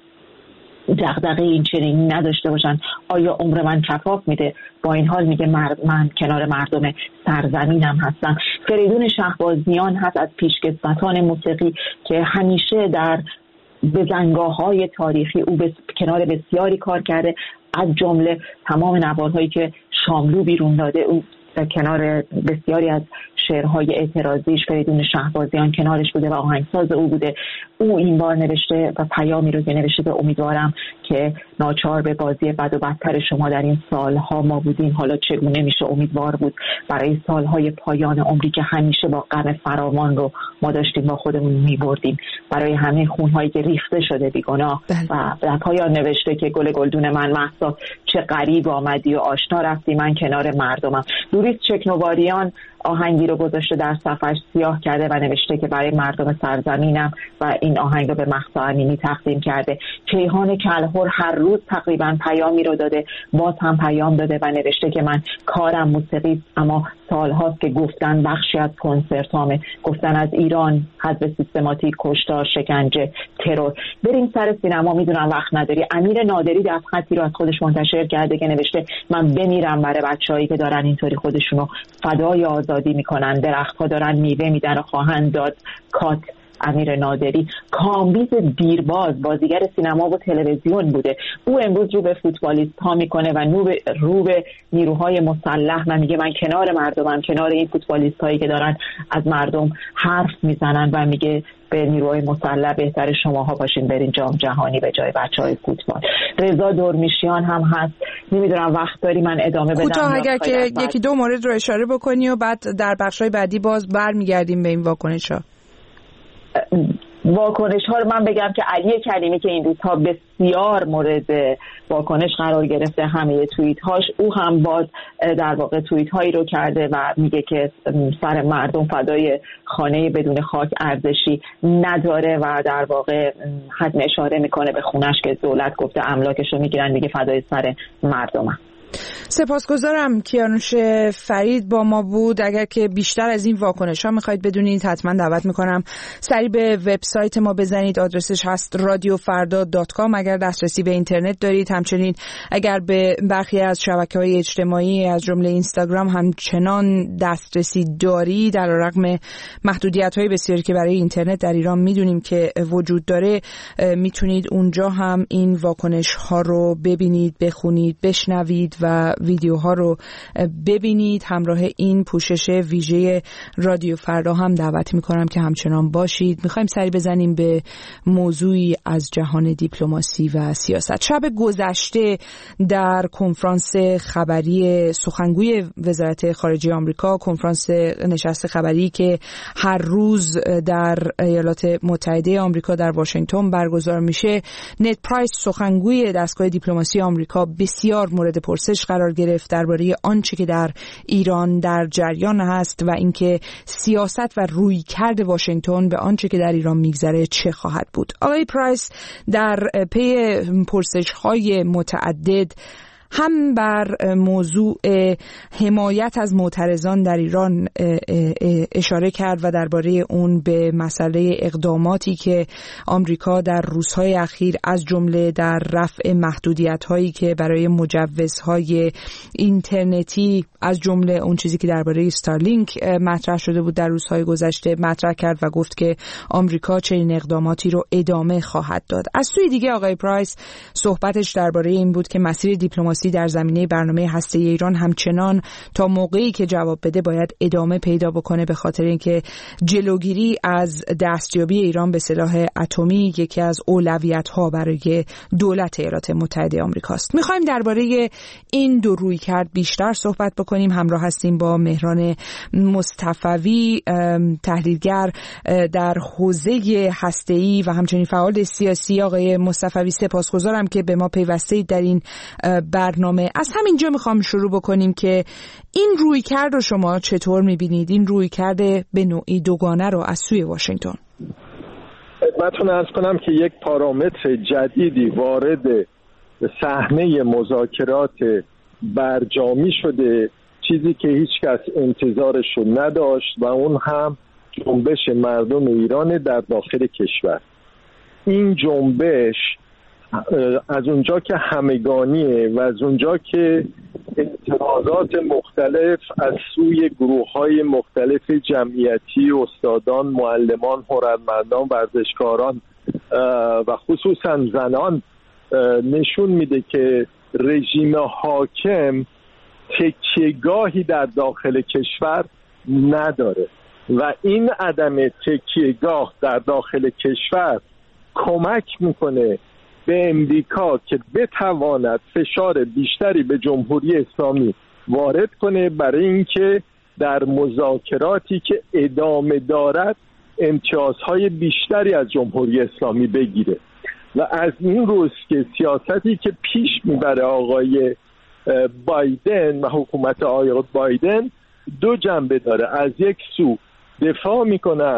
S11: دغدغه این چنینی نداشته باشن؟ آیا عمر من کفاف میده؟ با این حال میگه من کنار مردم سرزمینم هستم. فریدون شهبازیان هست از پیشکسوتان موسیقی که همیشه در بزنگاه‌های تاریخی او به کنار بسیاری کار کرده، از جمله تمام نوارهایی که شاملو بیرون داده او در کنار بسیاری از شعرهای اعتراضیش فریدون شهبازیان کنارش بوده و آهنگساز او بوده. او این بار نوشته و پیامی رو که نوشته به امیدوارم که ناچار به بازی بد و بدتر شما در این سالها ما بودیم، حالا چگونه میشه امیدوار بود برای سالهای پایان عمری که همیشه با غم فراوان رو ما داشتیم با خودمون میبردیم، برای همه خونهایی که ریخته شده بیگناه. و در پایان نوشته که گل گلدون من مهسا چه غریب آمدی و آشنا رفتی، من کنار مردمم. دوریس چکنواریان آهنگی رو گذاشته در صفحش سیاه کرده و نوشته که برای مردم سرزمینم و این آهنگ رو به مهسا امینی تقدیم کرده. کیهان کلهر هر روز تقریبا پیامی رو داده، باز هم پیام داده و نوشته که من کارم موسیقی، اما سالهاست که گفتن بخشی از کنسرتامه، گفتن از ایران، حذف سیستماتیک، کشتار، شکنجه، ترور. بریم سر سینما، میدونم وقت نداری. امیر نادری دستخطی رو از خودش منتشر کرده که نوشته من بمیرم برای بچه‌هایی که دارن اینطوری خودشونو فدای آزادی میکنن، درخت‌ها دارن میوه میدن و خواهند داد. کات امیر نادری. کامبیز دیرباز بازیگر سینما و تلویزیون بوده، او امروز رو به فوتبالیست ها میکنه و رو به, رو به نیروهای مسلح و میگه من کنار مردمم، کنار این فوتبالیست هایی که دارن از مردم حرف میزنن، و میگه به نیروهای مسلح بهتر شماها باشین برین جام جهانی به جای بچهای فوتبال. رضا دورمیشیان هم هست. نمیدونم وقت داری من ادامه بدم؟
S5: کوتاه اگر که یکی دو مورد رو اشاره بکنی و بعد در بخشای بعدی باز برمیگردیم به این واکنش‌ها.
S11: واکنش ها رو من بگم که علی کریمی که این روزها بسیار مورد واکنش قرار گرفته، همه توییت هاش، او هم باز در واقع توییت هایی رو کرده و میگه که سر مردم فدای خانه بدون خاک ارزشی نداره و در واقع حتما اشاره میکنه به خونش که دولت گفته املاکش رو میگیرن، میگه فدای سر مردمم.
S5: سپاسگزارم. کیانوش فرید با ما بود. اگر که بیشتر از این واکنش ها میخواید بدونید حتما دعوت میکنم سریع به وبسایت ما بزنید. آدرسش هست رادیو فردا دات کام اگر دسترسی به اینترنت دارید. همچنین اگر به برخی از شبکه‌های اجتماعی از جمله اینستاگرام همچنان دسترسی دارید، علیرغم محدودیت‌های بسیاری که برای اینترنت در ایران میدونیم که وجود داره، میتونید اونجا هم این واکنش ها رو ببینید، بخونید، بشنوید و ویدیوها رو ببینید. همراه این پوشش ویژه رادیو فردا هم دعوت میکنم که همچنان باشید. میخوایم سری بزنیم به موضوعی از جهان دیپلماسی و سیاست. شب گذشته در کنفرانس خبری سخنگوی وزارت خارجه آمریکا، کنفرانس نشست خبری که هر روز در ایالات متحده آمریکا در واشنگتن برگزار میشه، نت پرایس سخنگوی دستگاه دیپلماسی آمریکا بسیار مورد پرسش قرار گرفت درباره آنچه که در ایران در جریان هست و اینکه سیاست و رویکرد واشنگتن به آنچه که در ایران میگذره چه خواهد بود. آقای پرایس در پی پرسش‌های متعدد هم بر موضوع حمایت از معترضان در ایران اشاره کرد و درباره اون به مسئله اقداماتی که آمریکا در روزهای اخیر از جمله در رفع محدودیت‌هایی که برای مجوزهای اینترنتی از جمله اون چیزی که درباره استارلینک مطرح شده بود در روزهای گذشته مطرح کرد و گفت که آمریکا چنین اقداماتی رو ادامه خواهد داد. از سوی دیگه آقای پرایس صحبتش درباره این بود که مسیر دیپلماسی در زمینه برنامه هسته‌ای ایران همچنان تا موقعی که جواب بده باید ادامه پیدا بکنه، به خاطر اینکه جلوگیری از دستیابی ایران به سلاح اتمی یکی از اولویت‌ها برای دولت ایالات متحده آمریکاست. می‌خوایم درباره این دو رویکرد بیشتر صحبت بکنیم. همراه هستیم با مهران مصطفوی، تحلیلگر در حوزه هسته‌ای و همچنین فعال سیاسی. آقای مصطفوی سپاسگزارم که به ما پیوسته‌اید در این برنامه. از همینجا میخوام شروع بکنیم که این رویکرد رو شما چطور میبینید؟ این رویکرد به نوعی دوگانه رو از سوی واشنگتن.
S12: خدمتتون عرض کنم که یک پارامتر جدیدی وارد صحنه مذاکرات برجامی شده، چیزی که هیچ کس انتظارش رو نداشت و اون هم جنبش مردم ایران در داخل کشور. این جنبش از اونجا که همگانیه و از اونجا که اعتراضات مختلف از سوی گروه‌های مختلف جمعیتی، استادان، معلمان، هنرمندان، ورزشکاران و خصوصا زنان نشون میده که رژیم حاکم تکیه‌گاهی در داخل کشور نداره و این عدم تکیه‌گاه در داخل کشور کمک میکنه به امریکا که بتواند فشار بیشتری به جمهوری اسلامی وارد کنه برای اینکه در مذاکراتی که ادامه دارد امتیازهای بیشتری از جمهوری اسلامی بگیره. و از این روز که سیاستی که پیش میبره آقای بایدن و حکومت آقای بایدن دو جنبه داره. از یک سو دفاع میکنه از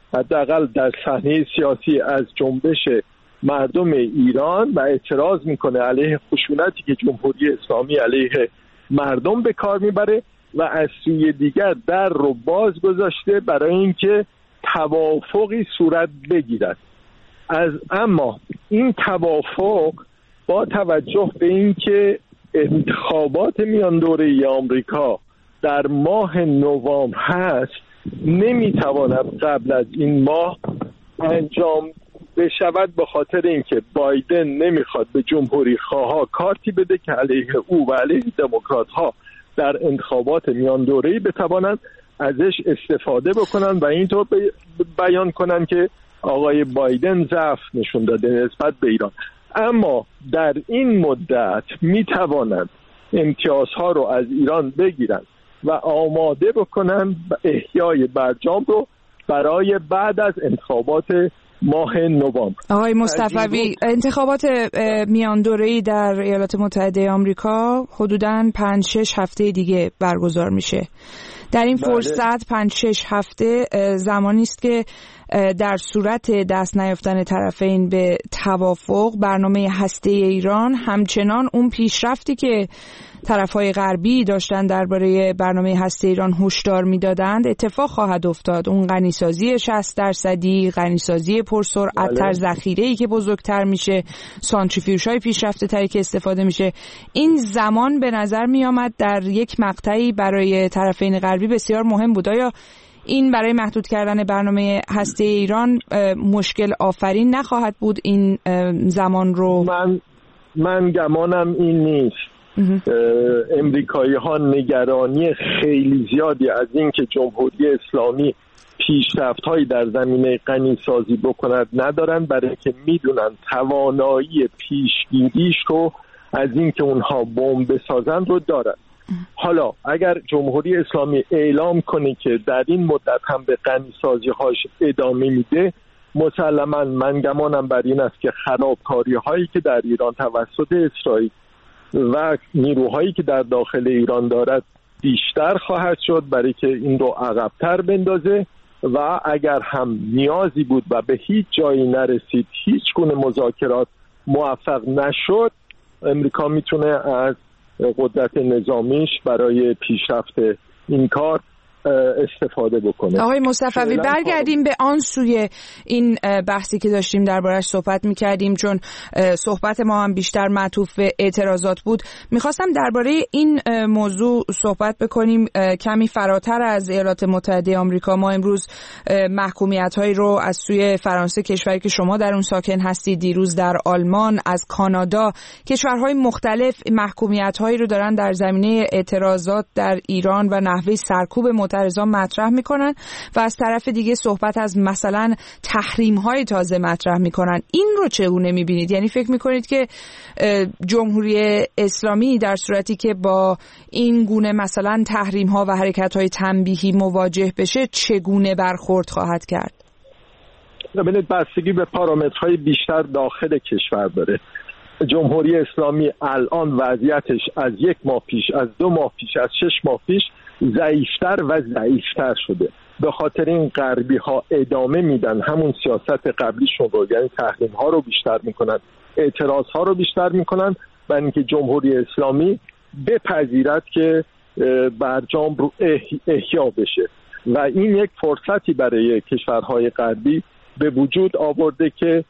S12: حداقل در صحنه سیاسی از جنبش مردم ایران و اعتراض میکنه علیه خشونتی که جمهوری اسلامی علیه مردم به کار میبره و از سوی دیگر در رو باز گذاشته برای اینکه توافقی صورت بگیرد. از اما این توافق با توجه به اینکه انتخابات میان دوره‌ای آمریکا در ماه نوامبر هست نمیتواند قبل از این ماه انجام بشود، به خاطر اینکه بایدن نمیخواد به جمهوری خواها کارتی بده که علیه او و علیه دموکرات ها در انتخابات میان دوره‌ای بتوانند ازش استفاده بکنن و اینطور بیان کنن که آقای بایدن ضعف نشون داده نسبت به ایران. اما در این مدت میتوانند امتیازها رو از ایران بگیرن و آماده بکنن احیای برجام رو برای بعد از انتخابات ماه نوامبر.
S5: آقای مصطفوی، انتخابات میان دوره‌ای در ایالات متحده آمریکا حدوداً پنج شش هفته دیگه برگزار میشه. در این بله. فرصت پنج شش هفته زمانی است که در صورت دست نیافتن طرفین به توافق برنامه هسته ایران همچنان اون پیشرفتی که طرف‌های غربی داشتن درباره برنامه هسته ایران هشدار میدادند اتفاق خواهد افتاد. اون غنیسازی شصت درصدی، غنیسازی پرسرعت‌تر، ذخیره‌ای که بزرگتر میشه، سانتریفیوژهای پیشرفته تری که استفاده میشه، این زمان به نظر میآمد در یک مقطعی برای طرفین غربی بسیار مهم بود. آیا این برای محدود کردن برنامه هسته ایران مشکل آفرین نخواهد بود این زمان رو؟
S12: من من گمانم این نیست. امریکایی ها نگرانی خیلی زیادی از این که جمهوری اسلامی پیشرفت هایی در زمینه غنیسازی بکند ندارن، برای که میدونن توانایی پیشگیریش رو از این که اونها بمب بسازن رو دارن. حالا اگر جمهوری اسلامی اعلام کنه که در این مدت هم به غنیسازی هاش ادامه میده، مسلما من گمانم بر این است که خرابکاری هایی که در ایران توسط اسرائیل و نیروهایی که در داخل ایران دارد بیشتر خواهد شد، برای که این رو عقب‌تر بندازه و اگر هم نیازی بود و به هیچ جایی نرسید، هیچ گونه مذاکرات موفق نشد، امریکا میتونه از قدرت نظامیش برای پیشرفت این کار استفاده بکنه.
S5: آقای مصطفوی، برگردیم به آن سوی این بحثی که داشتیم درباره‌اش صحبت می‌کردیم، چون صحبت ما هم بیشتر معطوف به اعتراضات بود. می‌خواستم درباره این موضوع صحبت بکنیم کمی فراتر از ایالات متحده آمریکا. ما امروز محکومیت‌هایی رو از سوی فرانسه، کشوری که شما در اون ساکن هستید، دیروز در آلمان، از کانادا، کشورهای مختلف محکومیت‌هایی رو دارن در زمینه اعتراضات در ایران و نحوه سرکوب معترضان مطرح میکنن و از طرف دیگه صحبت از مثلا تحریم های تازه مطرح میکنن. این رو چگونه میبینید؟ یعنی فکر میکنید که جمهوری اسلامی در صورتی که با این گونه مثلا تحریم ها و حرکت های تنبیهی مواجه بشه چگونه برخورد خواهد کرد؟
S12: ببینید، بستگی به پارامترهای بیشتر داخل کشور داره. جمهوری اسلامی الان وضعیتش از یک ماه پیش، از دو ماه پیش، از شش ماه پیش ضعیفتر و ضعیفتر شده. به خاطر این غربی ها ادامه میدن همون سیاست قبلیشون رو، یعنی تحریم ها رو بیشتر میکنن، اعتراض ها رو بیشتر میکنن و اینکه جمهوری اسلامی بپذیرد که برجام رو احیا بشه و این یک فرصتی برای کشورهای غربی به وجود آورده که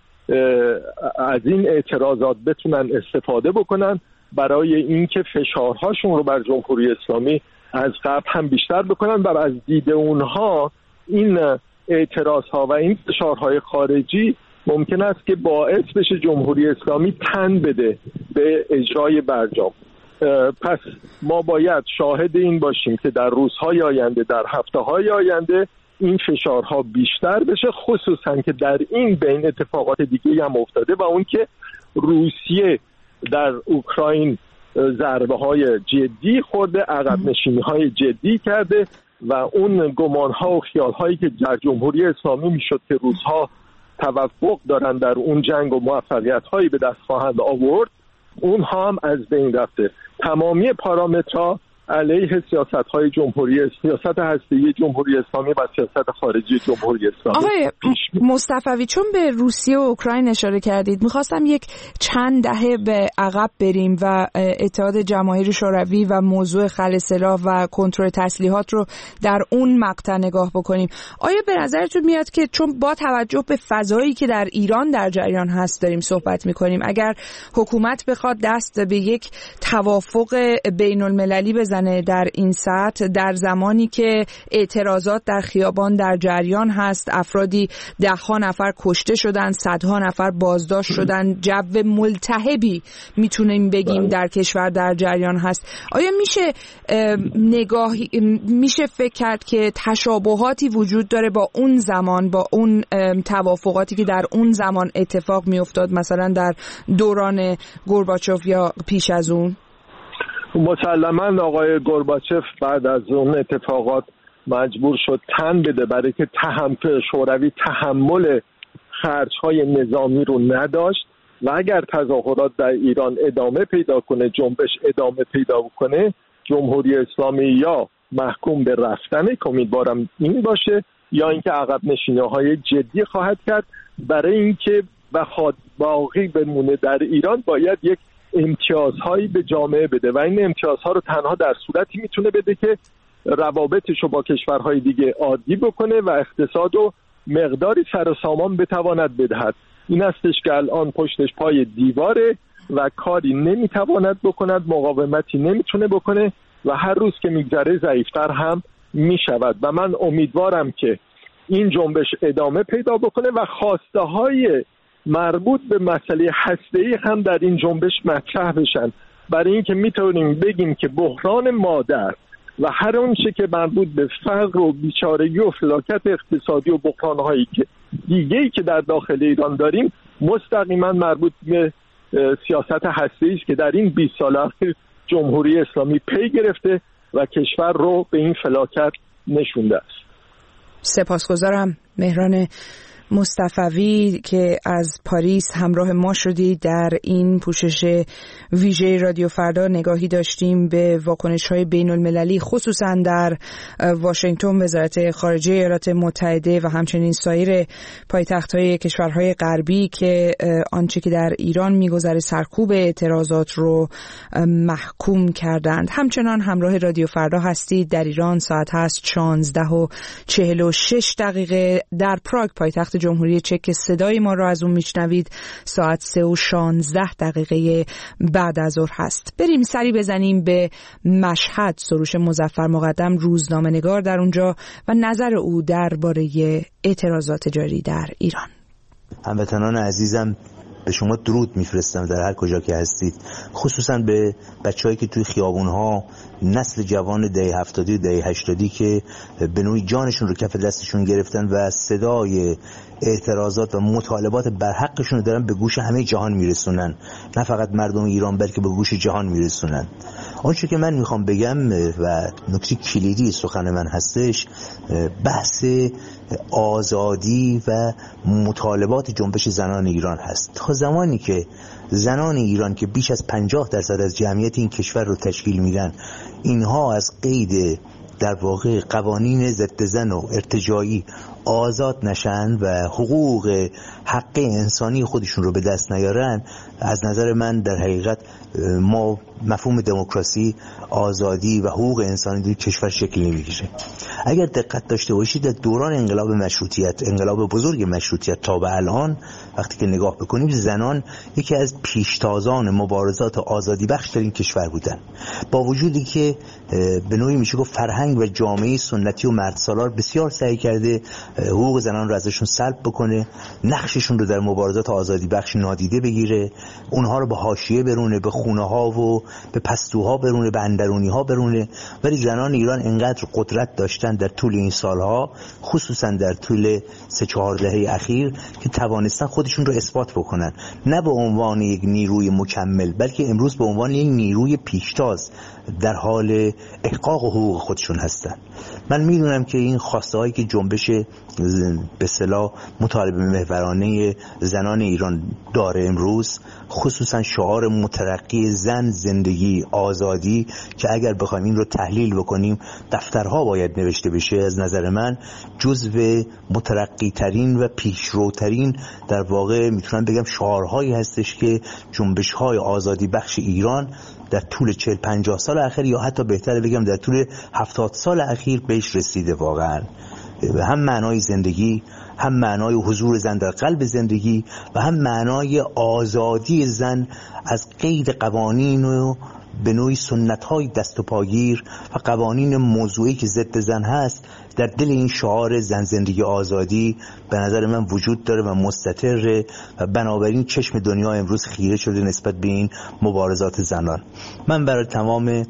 S12: از این اعتراضات بتونن استفاده بکنن برای اینکه فشارهاشون رو بر جمهوری اسلامی از قبل هم بیشتر بکنن و از دید اونها این اعتراضها و این فشارهای خارجی ممکن است که باعث بشه جمهوری اسلامی تن بده به اجرای برجام. پس ما باید شاهد این باشیم که در روزهای آینده، در هفته‌های آینده این فشارها بیشتر بشه، خصوصا که در این بین اتفاقات دیگه هم افتاده و اون که روسیه در اوکراین ضربه های جدی خورده، عقب نشینی های جدی کرده و اون گمان ها و خیال هایی که در جمهوری اسلامی میشد که روس‌ها توفق دارن در اون جنگ و موفقیت هایی به دست خواهند آورد، اونها هم از بین رفته. تمامی پارامترها علیه سیاست‌های جمهوری سیاست هسته‌ای جمهوری اسلامی و سیاست خارجی جمهوری اسلامی.
S5: آقای مصطفوی، چون به روسیه و اوکراین اشاره کردید، می‌خواستم یک چند دهه به عقب بریم و اتحاد جماهیر شوروی و موضوع خلع سلاح و کنترل تسلیحات رو در اون مقطع نگاه بکنیم. آیا به نظرتون میاد که چون با توجه به فضایی که در ایران در جریان هست داریم صحبت می‌کنیم، اگر حکومت بخواد دست به یک توافق بین‌المللی بزنه در این سطح، در زمانی که اعتراضات در خیابان در جریان هست، افرادی ده ها نفر کشته شدن، صدها نفر بازداشت شدن، جو ملتهبی میتونیم بگیم در کشور در جریان هست، آیا میشه نگاه میشه فکر کرد که تشابهاتی وجود داره با اون زمان، با اون توافقاتی که در اون زمان اتفاق میافتاد، مثلا در دوران گورباچوف یا پیش از اون؟
S12: مسلماً آقای گورباچف بعد از اون اتفاقات مجبور شد تن بده، برای که تحمل شوروی تحمل خرج‌های نظامی رو نداشت و اگر تظاهرات در ایران ادامه پیدا کنه، جنبش ادامه پیدا کنه، جمهوری اسلامی یا محکوم به رفتن، که امیدوارم این باشه، یا اینکه عقب نشینی‌های جدی خواهد کرد. برای اینکه بخواد باقی بمونه در ایران باید یک امتیازهایی به جامعه بده و این امتیازها رو تنها در صورتی میتونه بده که روابطش رو با کشورهای دیگه عادی بکنه و اقتصاد رو مقداری سر و سامان بتواند بدهد. این استش که الان پشتش پای دیواره و کاری نمیتواند بکند، مقاومتی نمیتونه بکنه و هر روز که میگذره ضعیفتر هم میشود و من امیدوارم که این جنبش ادامه پیدا بکنه و خواسته های مربوط به مسئله هسته‌ای هم در این جنبش مطرح بشن، برای اینکه میتونیم بگیم که بحران مادر و هر اون چه که مربوط به فقر و بیچارگی و فلاکت اقتصادی و بحران‌هایی که دیگه‌ای که در داخل ایران داریم مستقیما مربوط به سیاست هسته‌ای است که در این بیست سال اخیر جمهوری اسلامی پی گرفته و کشور رو به این فلاکت نشونده است.
S5: سپاسگزارم مهران مصطفوی که از پاریس همراه ما شدی. در این پوشش ویژه رادیو فردا نگاهی داشتیم به واکنش‌های بین‌المللی، خصوصا در واشنگتن، وزارت خارجه ایالات متحده و همچنین سایر پایتخت‌های کشورهای غربی که آنچه که در ایران می‌گذره سرکوب اعتراضات رو محکوم کردند. همچنان همراه رادیو فردا هستید. در ایران ساعت هست شانزده و چهل و شش دقیقه. در پراگ پایتخت جمهوری چک صدای ما را از اون میشنوید ساعت سه و شانزده دقیقه بعد از ظهر هست. بریم سری بزنیم به مشهد. سروش مظفر مقدم روزنامه نگار در اونجا و نظر او درباره اعتراضات جاری در ایران.
S13: هموطنان عزیزم، به شما درود میفرستم در هر کجا که هستید، خصوصا به بچه‌هایی که توی خیابون‌ها، نسل جوان دهه هفتادی و دهه هشتادی که به نوعی جانشون رو کف دستشون گرفتن و صدای اعتراضات و مطالبات بر حقشون رو دارن به گوش همه جهان میرسونن، نه فقط مردم ایران بلکه به گوش جهان میرسونن. آنچه که من میخوام بگم و نکته کلیدی سخن من هستش، بحث آزادی و مطالبات جنبش زنان ایران هست. تا زمانی که زنان ایران که بیش از پنجاه درصد از جمعیت این کشور رو تشکیل میدن، اینها از قید در واقع قوانین ضد زن و ارتجاعی آزاد نشن و حقوق حق انسانی خودشون رو به دست نیارن، از نظر من در حقیقت ما مفهوم دموکراسی، آزادی و حقوق انسانی در کشور شکل نمیگیره. اگر دقت داشته باشید در دوران انقلاب مشروطیت، انقلاب بزرگ مشروطیت تا به الان وقتی که نگاه بکنیم، زنان یکی از پیشتازان مبارزات آزادی بخش در این کشور بودن، با وجودی که به نوعی میشه گفت فرهنگ و جامعه سنتی و مردسالار بسیار سعی کرده حقوق زنان رو ازشون سلب بکنه، نقششون رو در مبارزات آزادی بخش نادیده بگیره، اونها رو به حاشیه برونه، به خونه ها و به پستوها برونه، به اندرونی ها برونه. ولی زنان ایران انقدر قدرت داشتن در طول این سالها، خصوصا در طول سه چهار دهه اخیر، که توانستن خودشون رو اثبات بکنن، نه به عنوان یک نیروی مکمل بلکه امروز به عنوان یک نیروی پیشتاز در حال احقاق حقوق خودشون هستن. من میدونم که این خواسته هایی که جنبش به اصطلاح مطالبه محورانه زنان ایران داره امروز، خصوصا شعار مترقی زن، زندگی، آزادی که اگر بخوایم این رو تحلیل بکنیم دفترها باید نوشته بشه، از نظر من جزو مترقی ترین و پیشروترین در واقع میتونم بگم شعارهایی هستش که جنبش های آزادی بخش ایران در طول چهل پنجاه سال اخیر یا حتی بهتره بگم در طول هفتاد سال اخیر بهش رسیده. واقعا هم معنای زندگی، هم معنای حضور زن در قلب زندگی و هم معنای آزادی زن از قید قوانین و به نوعی سنت‌های دست و پاگیر و قوانین موضوعی که ضد زن هست در دل این شعار زن زندگی آزادی به نظر من وجود داره و مستتره و بنابراین چشم دنیا امروز خیره شده نسبت به این مبارزات زنان. من برای تمام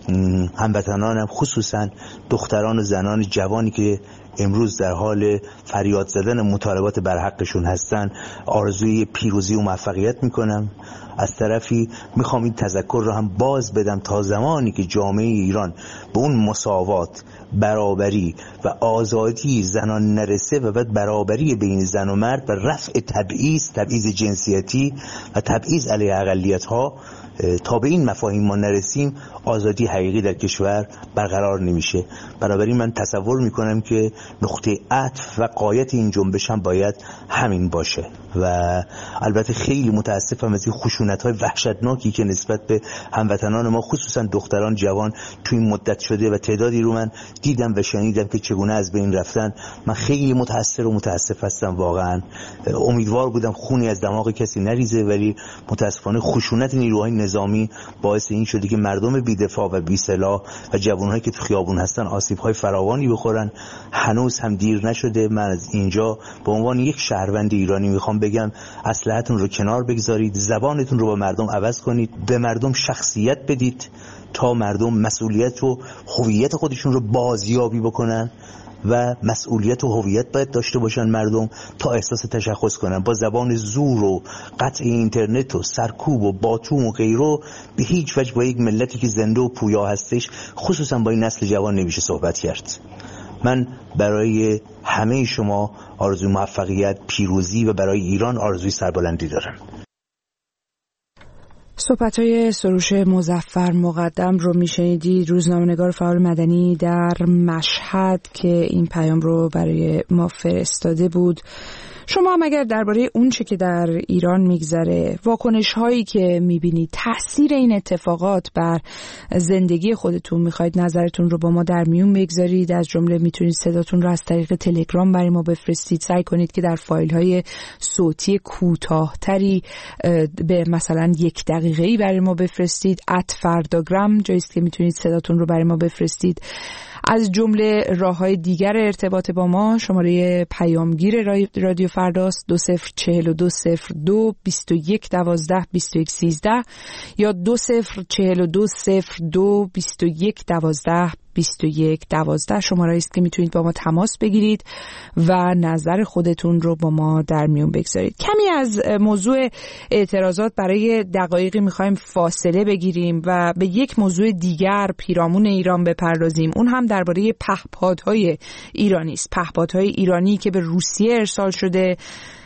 S13: هموطنانم خصوصا دختران و زنان جوانی که امروز در حال فریاد زدن مطالبات بر حقشون هستن آرزوی پیروزی و موفقیت میکنم. از طرفی میخوام این تذکر رو هم باز بدم تا زمانی که جامعه ایران به اون مساوات، برابری و آزادی زنان نرسه و بعد برابری بین زن و مرد و رفع تبعیض، تبعیض جنسیتی و تبعیض علیه اقلیت‌ها، تا به این مفاهیم ما نرسیم آزادی حقیقی در کشور برقرار نمیشه. بنابراین من تصور میکنم که نقطه عطف و غایت این جنبش هم باید همین باشه و البته خیلی متاسفم از این خشونت‌های وحشتناکی که نسبت به هموطنان ما خصوصا دختران جوان تو این مدت شده و تعدادی رو من دیدم و شنیدم که چگونه از بین رفتن. من خیلی متأثر و متاسف هستم. واقعا امیدوار بودم خونی از دماغ کسی نریزه، ولی متاسفانه خشونت نیروهای نظامی باعث این شده که مردم بی‌دفاع و بی‌سلاح و جوانهایی که تو خیابون هستن آسیب‌های فراوانی بخورن. هنوز هم دیر نشده. من از اینجا به عنوان یک شهروند ایرانی میخوام بگم اسلحه‌تون رو کنار بگذارید، زبانتون رو با مردم عوض کنید، به مردم شخصیت بدید تا مردم مسئولیت و هویت خودشون رو بازیابی بکنن و مسئولیت و هویت باید داشته باشن مردم تا احساس تشخص کنن. با زبان زور و قطع اینترنت و سرکوب و باتوم و غیره به هیچ وجه با یک ملتی که زنده و پویا هستش خصوصا با این نسل جوان نمیشه صحبت کرد. من برای همه شما آرزوی موفقیت، پیروزی و برای ایران آرزوی سربلندی دارم.
S5: صحبت‌های سروش مظفر مقدم رو میشنیدی، روزنامه‌نگار فعال مدنی در مشهد که این پیام رو برای ما فرستاده بود. شما هم اگر درباره اون چه که در ایران میگذره، واکنش هایی که میبینید، تاثیر این اتفاقات بر زندگی خودتون میخواید نظرتون رو با ما در میون بگذارید، از جمله میتونید صداتون رو از طریق تلگرام برای ما بفرستید. سعی کنید که در فایل های صوتی کوتاه‌تری به مثلا یک دقیقه‌ای برای ما بفرستید. ات فرداگرام جاییست که میتونید صداتون رو برای ما بفرستید. از جمله راه‌های دیگر ارتباط با ما شماره پیامگیر رادیو فرداست دو صفر چهل و دو صفر دو بیست و یک دوازده بیست و یک سیزده یا دو صفر چهل و دو صفر دو بیست و یک دوازده بیست و یک دوازده شماره است که میتونید با ما تماس بگیرید و نظر خودتون رو با ما در میون بگذارید. کمی از موضوع اعتراضات برای دقایقی میخوایم فاصله بگیریم و به یک موضوع دیگر پیرامون ایران بپردازیم. اون هم درباره پهپادهای ایرانی است. پهپادهای ایرانی که به روسیه ارسال شده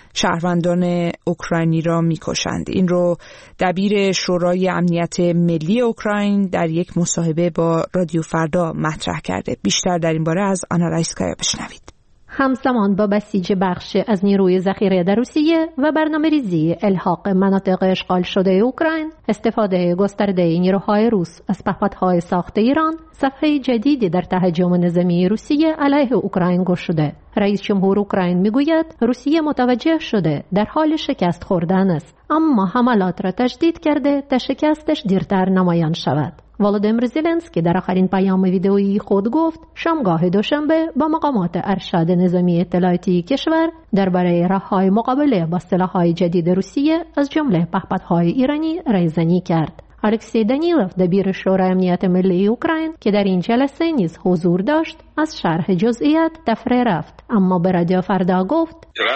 S5: شهروندان اوکراینی را میکشند. این رو دبیر شورای امنیت ملی اوکراین در یک مصاحبه با رادیو فردا مطرح کرده. بیشتر در این باره از آنا رایسکایا بشنوید.
S14: همزمان با بسیج بخش از نیروی ذخیره در روسیه و برنامه‌ریزی الحاق مناطق اشغال شده اوکراین، استفاده گسترده نیروهای روس از پهپادهای ساخت ایران صفحه جدیدی در تهاجم نظامی روسیه علیه اوکراین گشوده. رئیس جمهور اوکراین میگوید روسیه متوجه شده در حال شکست خوردن است، اما حملات را تجدید کرده تا شکستش دیرتر نمایان شود. ولادیمیر زلنسکی در آخرین پیام ویدئویی خود گفت شامگاه دوشنبه با مقامات ارشد نظامی اطلاعاتی کشور درباره راه‌های مقابله با سلاح‌های جدید روسیه از جمله پهپادهای ایرانی رایزنی کرد. الکسی دانیلوف دبیر شورای امنیت ملی اوکراین که در این جلسه نیز حضور داشت از شرح جزئیات تفره رفت، اما به رادیو فردا گفت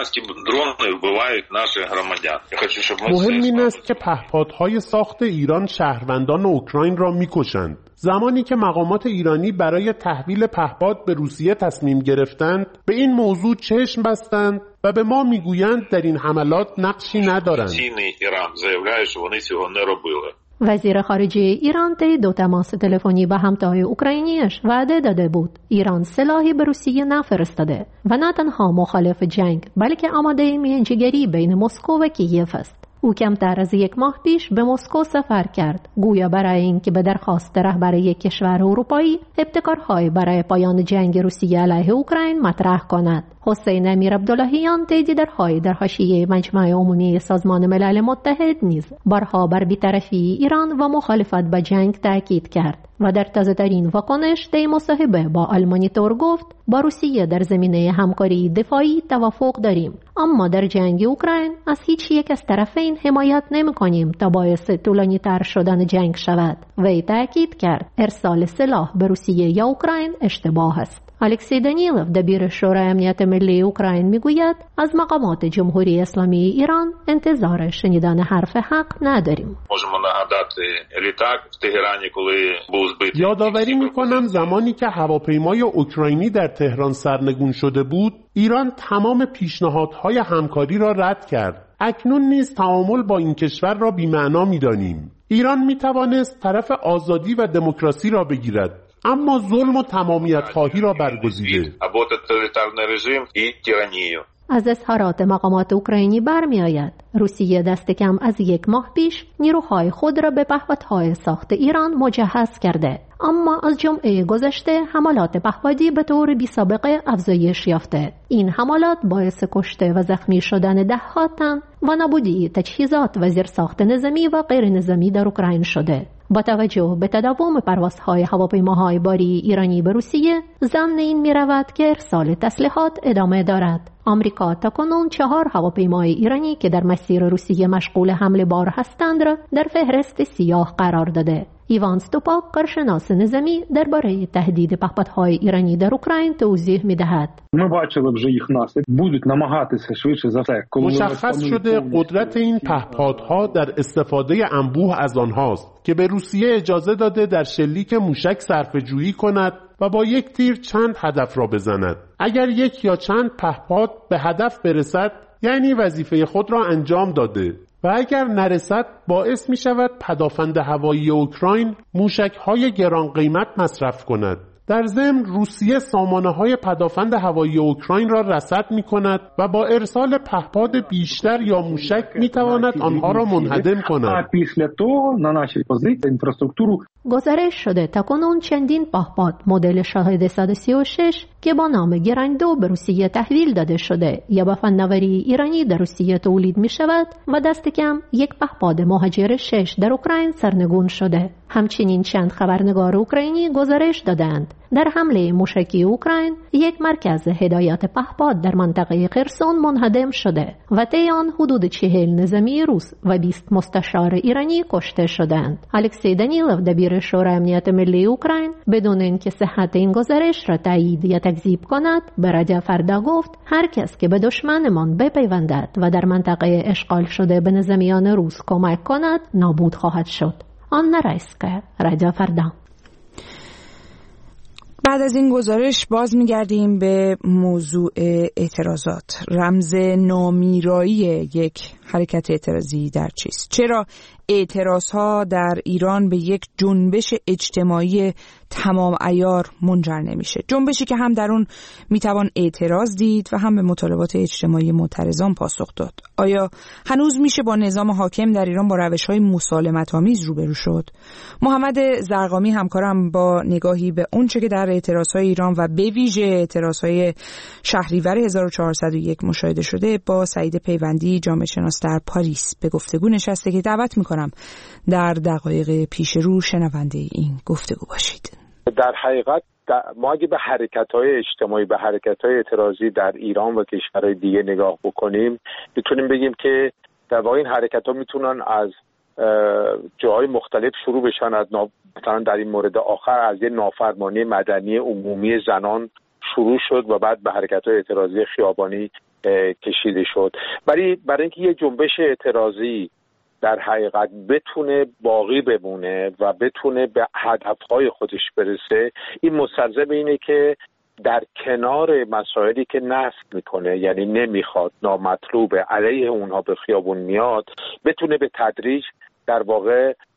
S15: مهم این است که پهپادهای ساخت ایران شهروندان اوکراین را میکشند. زمانی که مقامات ایرانی برای تحویل پهپاد به روسیه تصمیم گرفتند به این موضوع چشم بستند و به ما میگویند در این حملات نقشی ندارند.
S14: وزیر خارجه ایران طی دو تماس تلفنی با همتای اوکراینیش وعده داده بود ایران سلاحی به روسیه نفرستاده و نه تنها مخالف جنگ بلکه آماده میانجیگری بین مسکو و کییف است. او کمتر از یک ماه پیش به مسکو سفر کرد گویا برای اینکه به درخواست رهبر یک کشور اروپایی ابتکارهای برای پایان جنگ روسیه علیه اوکراین مطرح کند. حسین امیر عبداللهیان تهدیدهای در حاشیه مجمع عمومی سازمان ملل متحد نیز بارها بر بی‌طرفی ایران و مخالفت با جنگ تاکید کرد و در تازه‌ترین واکنش طی مصاحبه با المانیتور گفت با روسیه در زمینه همکاری دفاعی توافق داریم، اما در جنگ اوکراین از هیچ یک از طرفین حمایت نمی‌کنیم تا باعث طولانی‌تر شدن جنگ شود. وی تاکید کرد ارسال سلاح به روسیه یا اوکراین اشتباه است. الکسی دانیلوف دبیر شورای امنیت ملی اوکراین میگوید از مقامات جمهوری اسلامی ایران انتظار شنیدن حرف حق نداریم.
S15: یادآوری میکنم زمانی که هواپیمای اوکراینی در تهران سرنگون شده بود ایران تمام پیشنهادهای همکاری را رد کرد. اکنون نیز تعامل با این کشور را بی‌معنا میدانیم. ایران میتوانست طرف آزادی و دموکراسی را بگیرد، اما ظلم و تمامیت خواهی را برگزیده.
S14: از اظهارات مقامات اوکراینی برمی آید روسیه دست کم از یک ماه پیش نیروهای خود را به پهپادهای ساخت ایران مجهز کرده، اما از جمعه گذشته حملات پهپادی به طور بی‌سابقه افزایش یافته. این حملات باعث کشته و زخمی شدن ده‌ها تن و نابودی تجهیزات و زیرساخت نظامی و غیر نظامی در اوکراین شده. با توجه به تداوم پروازهای هواپیماهای باری ایرانی به روسیه، ضمن این می رود که ارسال تسلیحات ادامه دارد. آمریکا تاکنون چهار هواپیمای ایرانی که در مسیر روسیه مشغول حمله بار هستند را در فهرست سیاه قرار داده. ایوان ستوپاک کارشناس نظامی درباره تهدید پهپادهای ایرانی در اوکراین توضیح می‌دهد.
S15: مشخص شده قدرت این پهپادها در استفاده انبوه از آنهاست که به روسیه اجازه داده در شلیک موشک صرفه‌جویی کند و با یک تیر چند هدف را بزند. اگر یک یا چند پهپاد به هدف برسد یعنی وظیفه خود را انجام داده و اگر نرسد باعث می شود پدافند هوایی اوکراین موشک‌های گران قیمت مصرف کند. در ضمن روسیه سامانه‌های پدافند هوایی اوکراین را رصد می‌کند و با ارسال پهپاد بیشتر یا موشک می‌تواند آنها را منهدم کند.
S14: گزارش شده تاکنون چندین پهپاد مدل شاهد صد و سی و شش که با نام گرانگ دو به روسیه تحویل داده شده یا با فناوری ایرانی در روسیه تولید می‌شود و دست کم یک پهپاد مهاجر شش در اوکراین سرنگون شده. همچنین چند خبرنگار اوکراینی گزارش دادند در حمله موشکی اوکراین یک مرکز هدایت پهپاد در منطقه خرسون منهدم شده و طی آن حدود چهل نظامی روس و بیست مستشار ایرانی کشته شدند. الکسی دانیلوف دبیر شورای امنیت ملی اوکراین بدون اینکه صحت این گزارش را تایید یا تکذیب کند به رادیو فردا گفت هر کس که به دشمنمان بپیوندد و در منطقه اشغال شده به نظامیان روس کمک کند نابود خواهد شد. آن رایسکا، رادیو فردا.
S5: بعد از این گزارش باز می‌گردیم به موضوع اعتراضات. رمز نامیرایی یک حرکت اعتراضی در چیست؟ چرا اعتراضها در ایران به یک جنبش اجتماعی تمام عیار منجر نمیشه؟ جنبشی که هم در اون میتوان اعتراض دید و هم به مطالبات اجتماعی معترضان پاسخ داد. آیا هنوز میشه با نظام حاکم در ایران با روش‌های مسالمت‌آمیز روبرو شد؟ محمد زرقامی همکارم با نگاهی به اون چه که در اعتراضهای ایران و به ویژه اعتراضهای شهریور هزار و چهارصد و یک مشاهده شده با سعید پیوندی جامعه شناس در پاریس به گفتگو نشسته که دعوت میکنم در دقایق پیش رو شنونده این گفتگو باشید.
S12: در حقیقت ما اگه به حرکت‌های اجتماعی، به حرکت‌های اعتراضی در ایران و کشورهای دیگه نگاه بکنیم میتونیم بگیم که در واقع این حرکت‌ها میتونن از جاهای مختلف شروع بشن. از مثلا در این مورد آخر از یه نافرمانی مدنی عمومی زنان شروع شد و بعد به حرکت‌های اعتراضی خیابانی کشیده شد. برای برای اینکه یه جنبش اعتراضی در حقیقت بتونه باقی بمونه و بتونه به هدفهای خودش برسه، این مستلزم اینه که در کنار مسائلی که نفی میکنه، یعنی نمیخواد، نامطلوبه، علیه اونها به خیابون میاد، بتونه به تدریج در واقع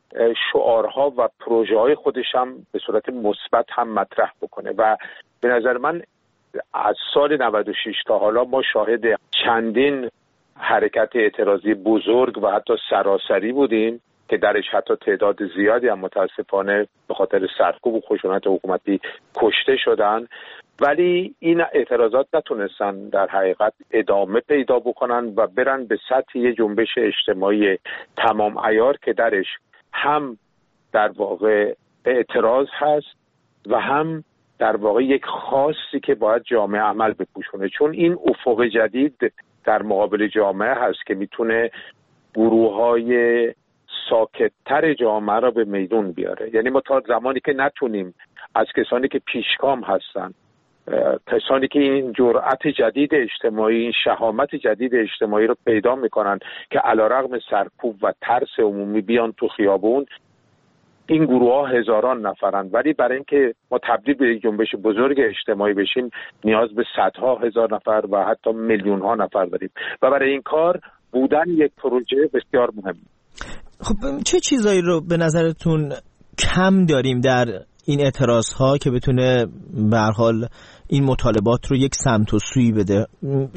S12: شعارها و پروژه های خودش هم به صورت مثبت هم مطرح بکنه. و به نظر من از سال نود و شش تا حالا ما شاهد چندین حرکت اعتراضی بزرگ و حتی سراسری بودیم که درش حتی تعداد زیادی هم متاسفانه به خاطر سرکوب و خشونت حکومتی کشته شدن، ولی این اعتراضات نتونستن در حقیقت ادامه پیدا بکنن و برن به سطح یه جنبش اجتماعی تمام عیار که درش هم در واقع اعتراض هست و هم در واقع یک خاصی که باید جامعه عمل بپوشونه، چون این افق جدید در مقابل جامعه هست که میتونه گروه‌های ساکت‌تر جامعه را به میدون بیاره. یعنی ما تا زمانی که نتونیم از کسانی که پیشگام هستن، کسانی که این جرأت جدید اجتماعی، این شهامت جدید اجتماعی رو پیدا میکنن که علیرغم سرکوب و ترس عمومی بیان تو خیابون، این گروه ها هزاران نفرن، ولی برای اینکه ما تبدیل به یک جنبش بزرگ اجتماعی بشیم نیاز به صدها هزار نفر و حتی میلیون ها نفر داریم و برای این کار بودن یک پروژه بسیار مهم.
S16: خب چه چیزایی رو به نظرتون کم داریم در این اعتراض ها که بتونه به هر حال این مطالبات رو یک سمت و سوی بده؟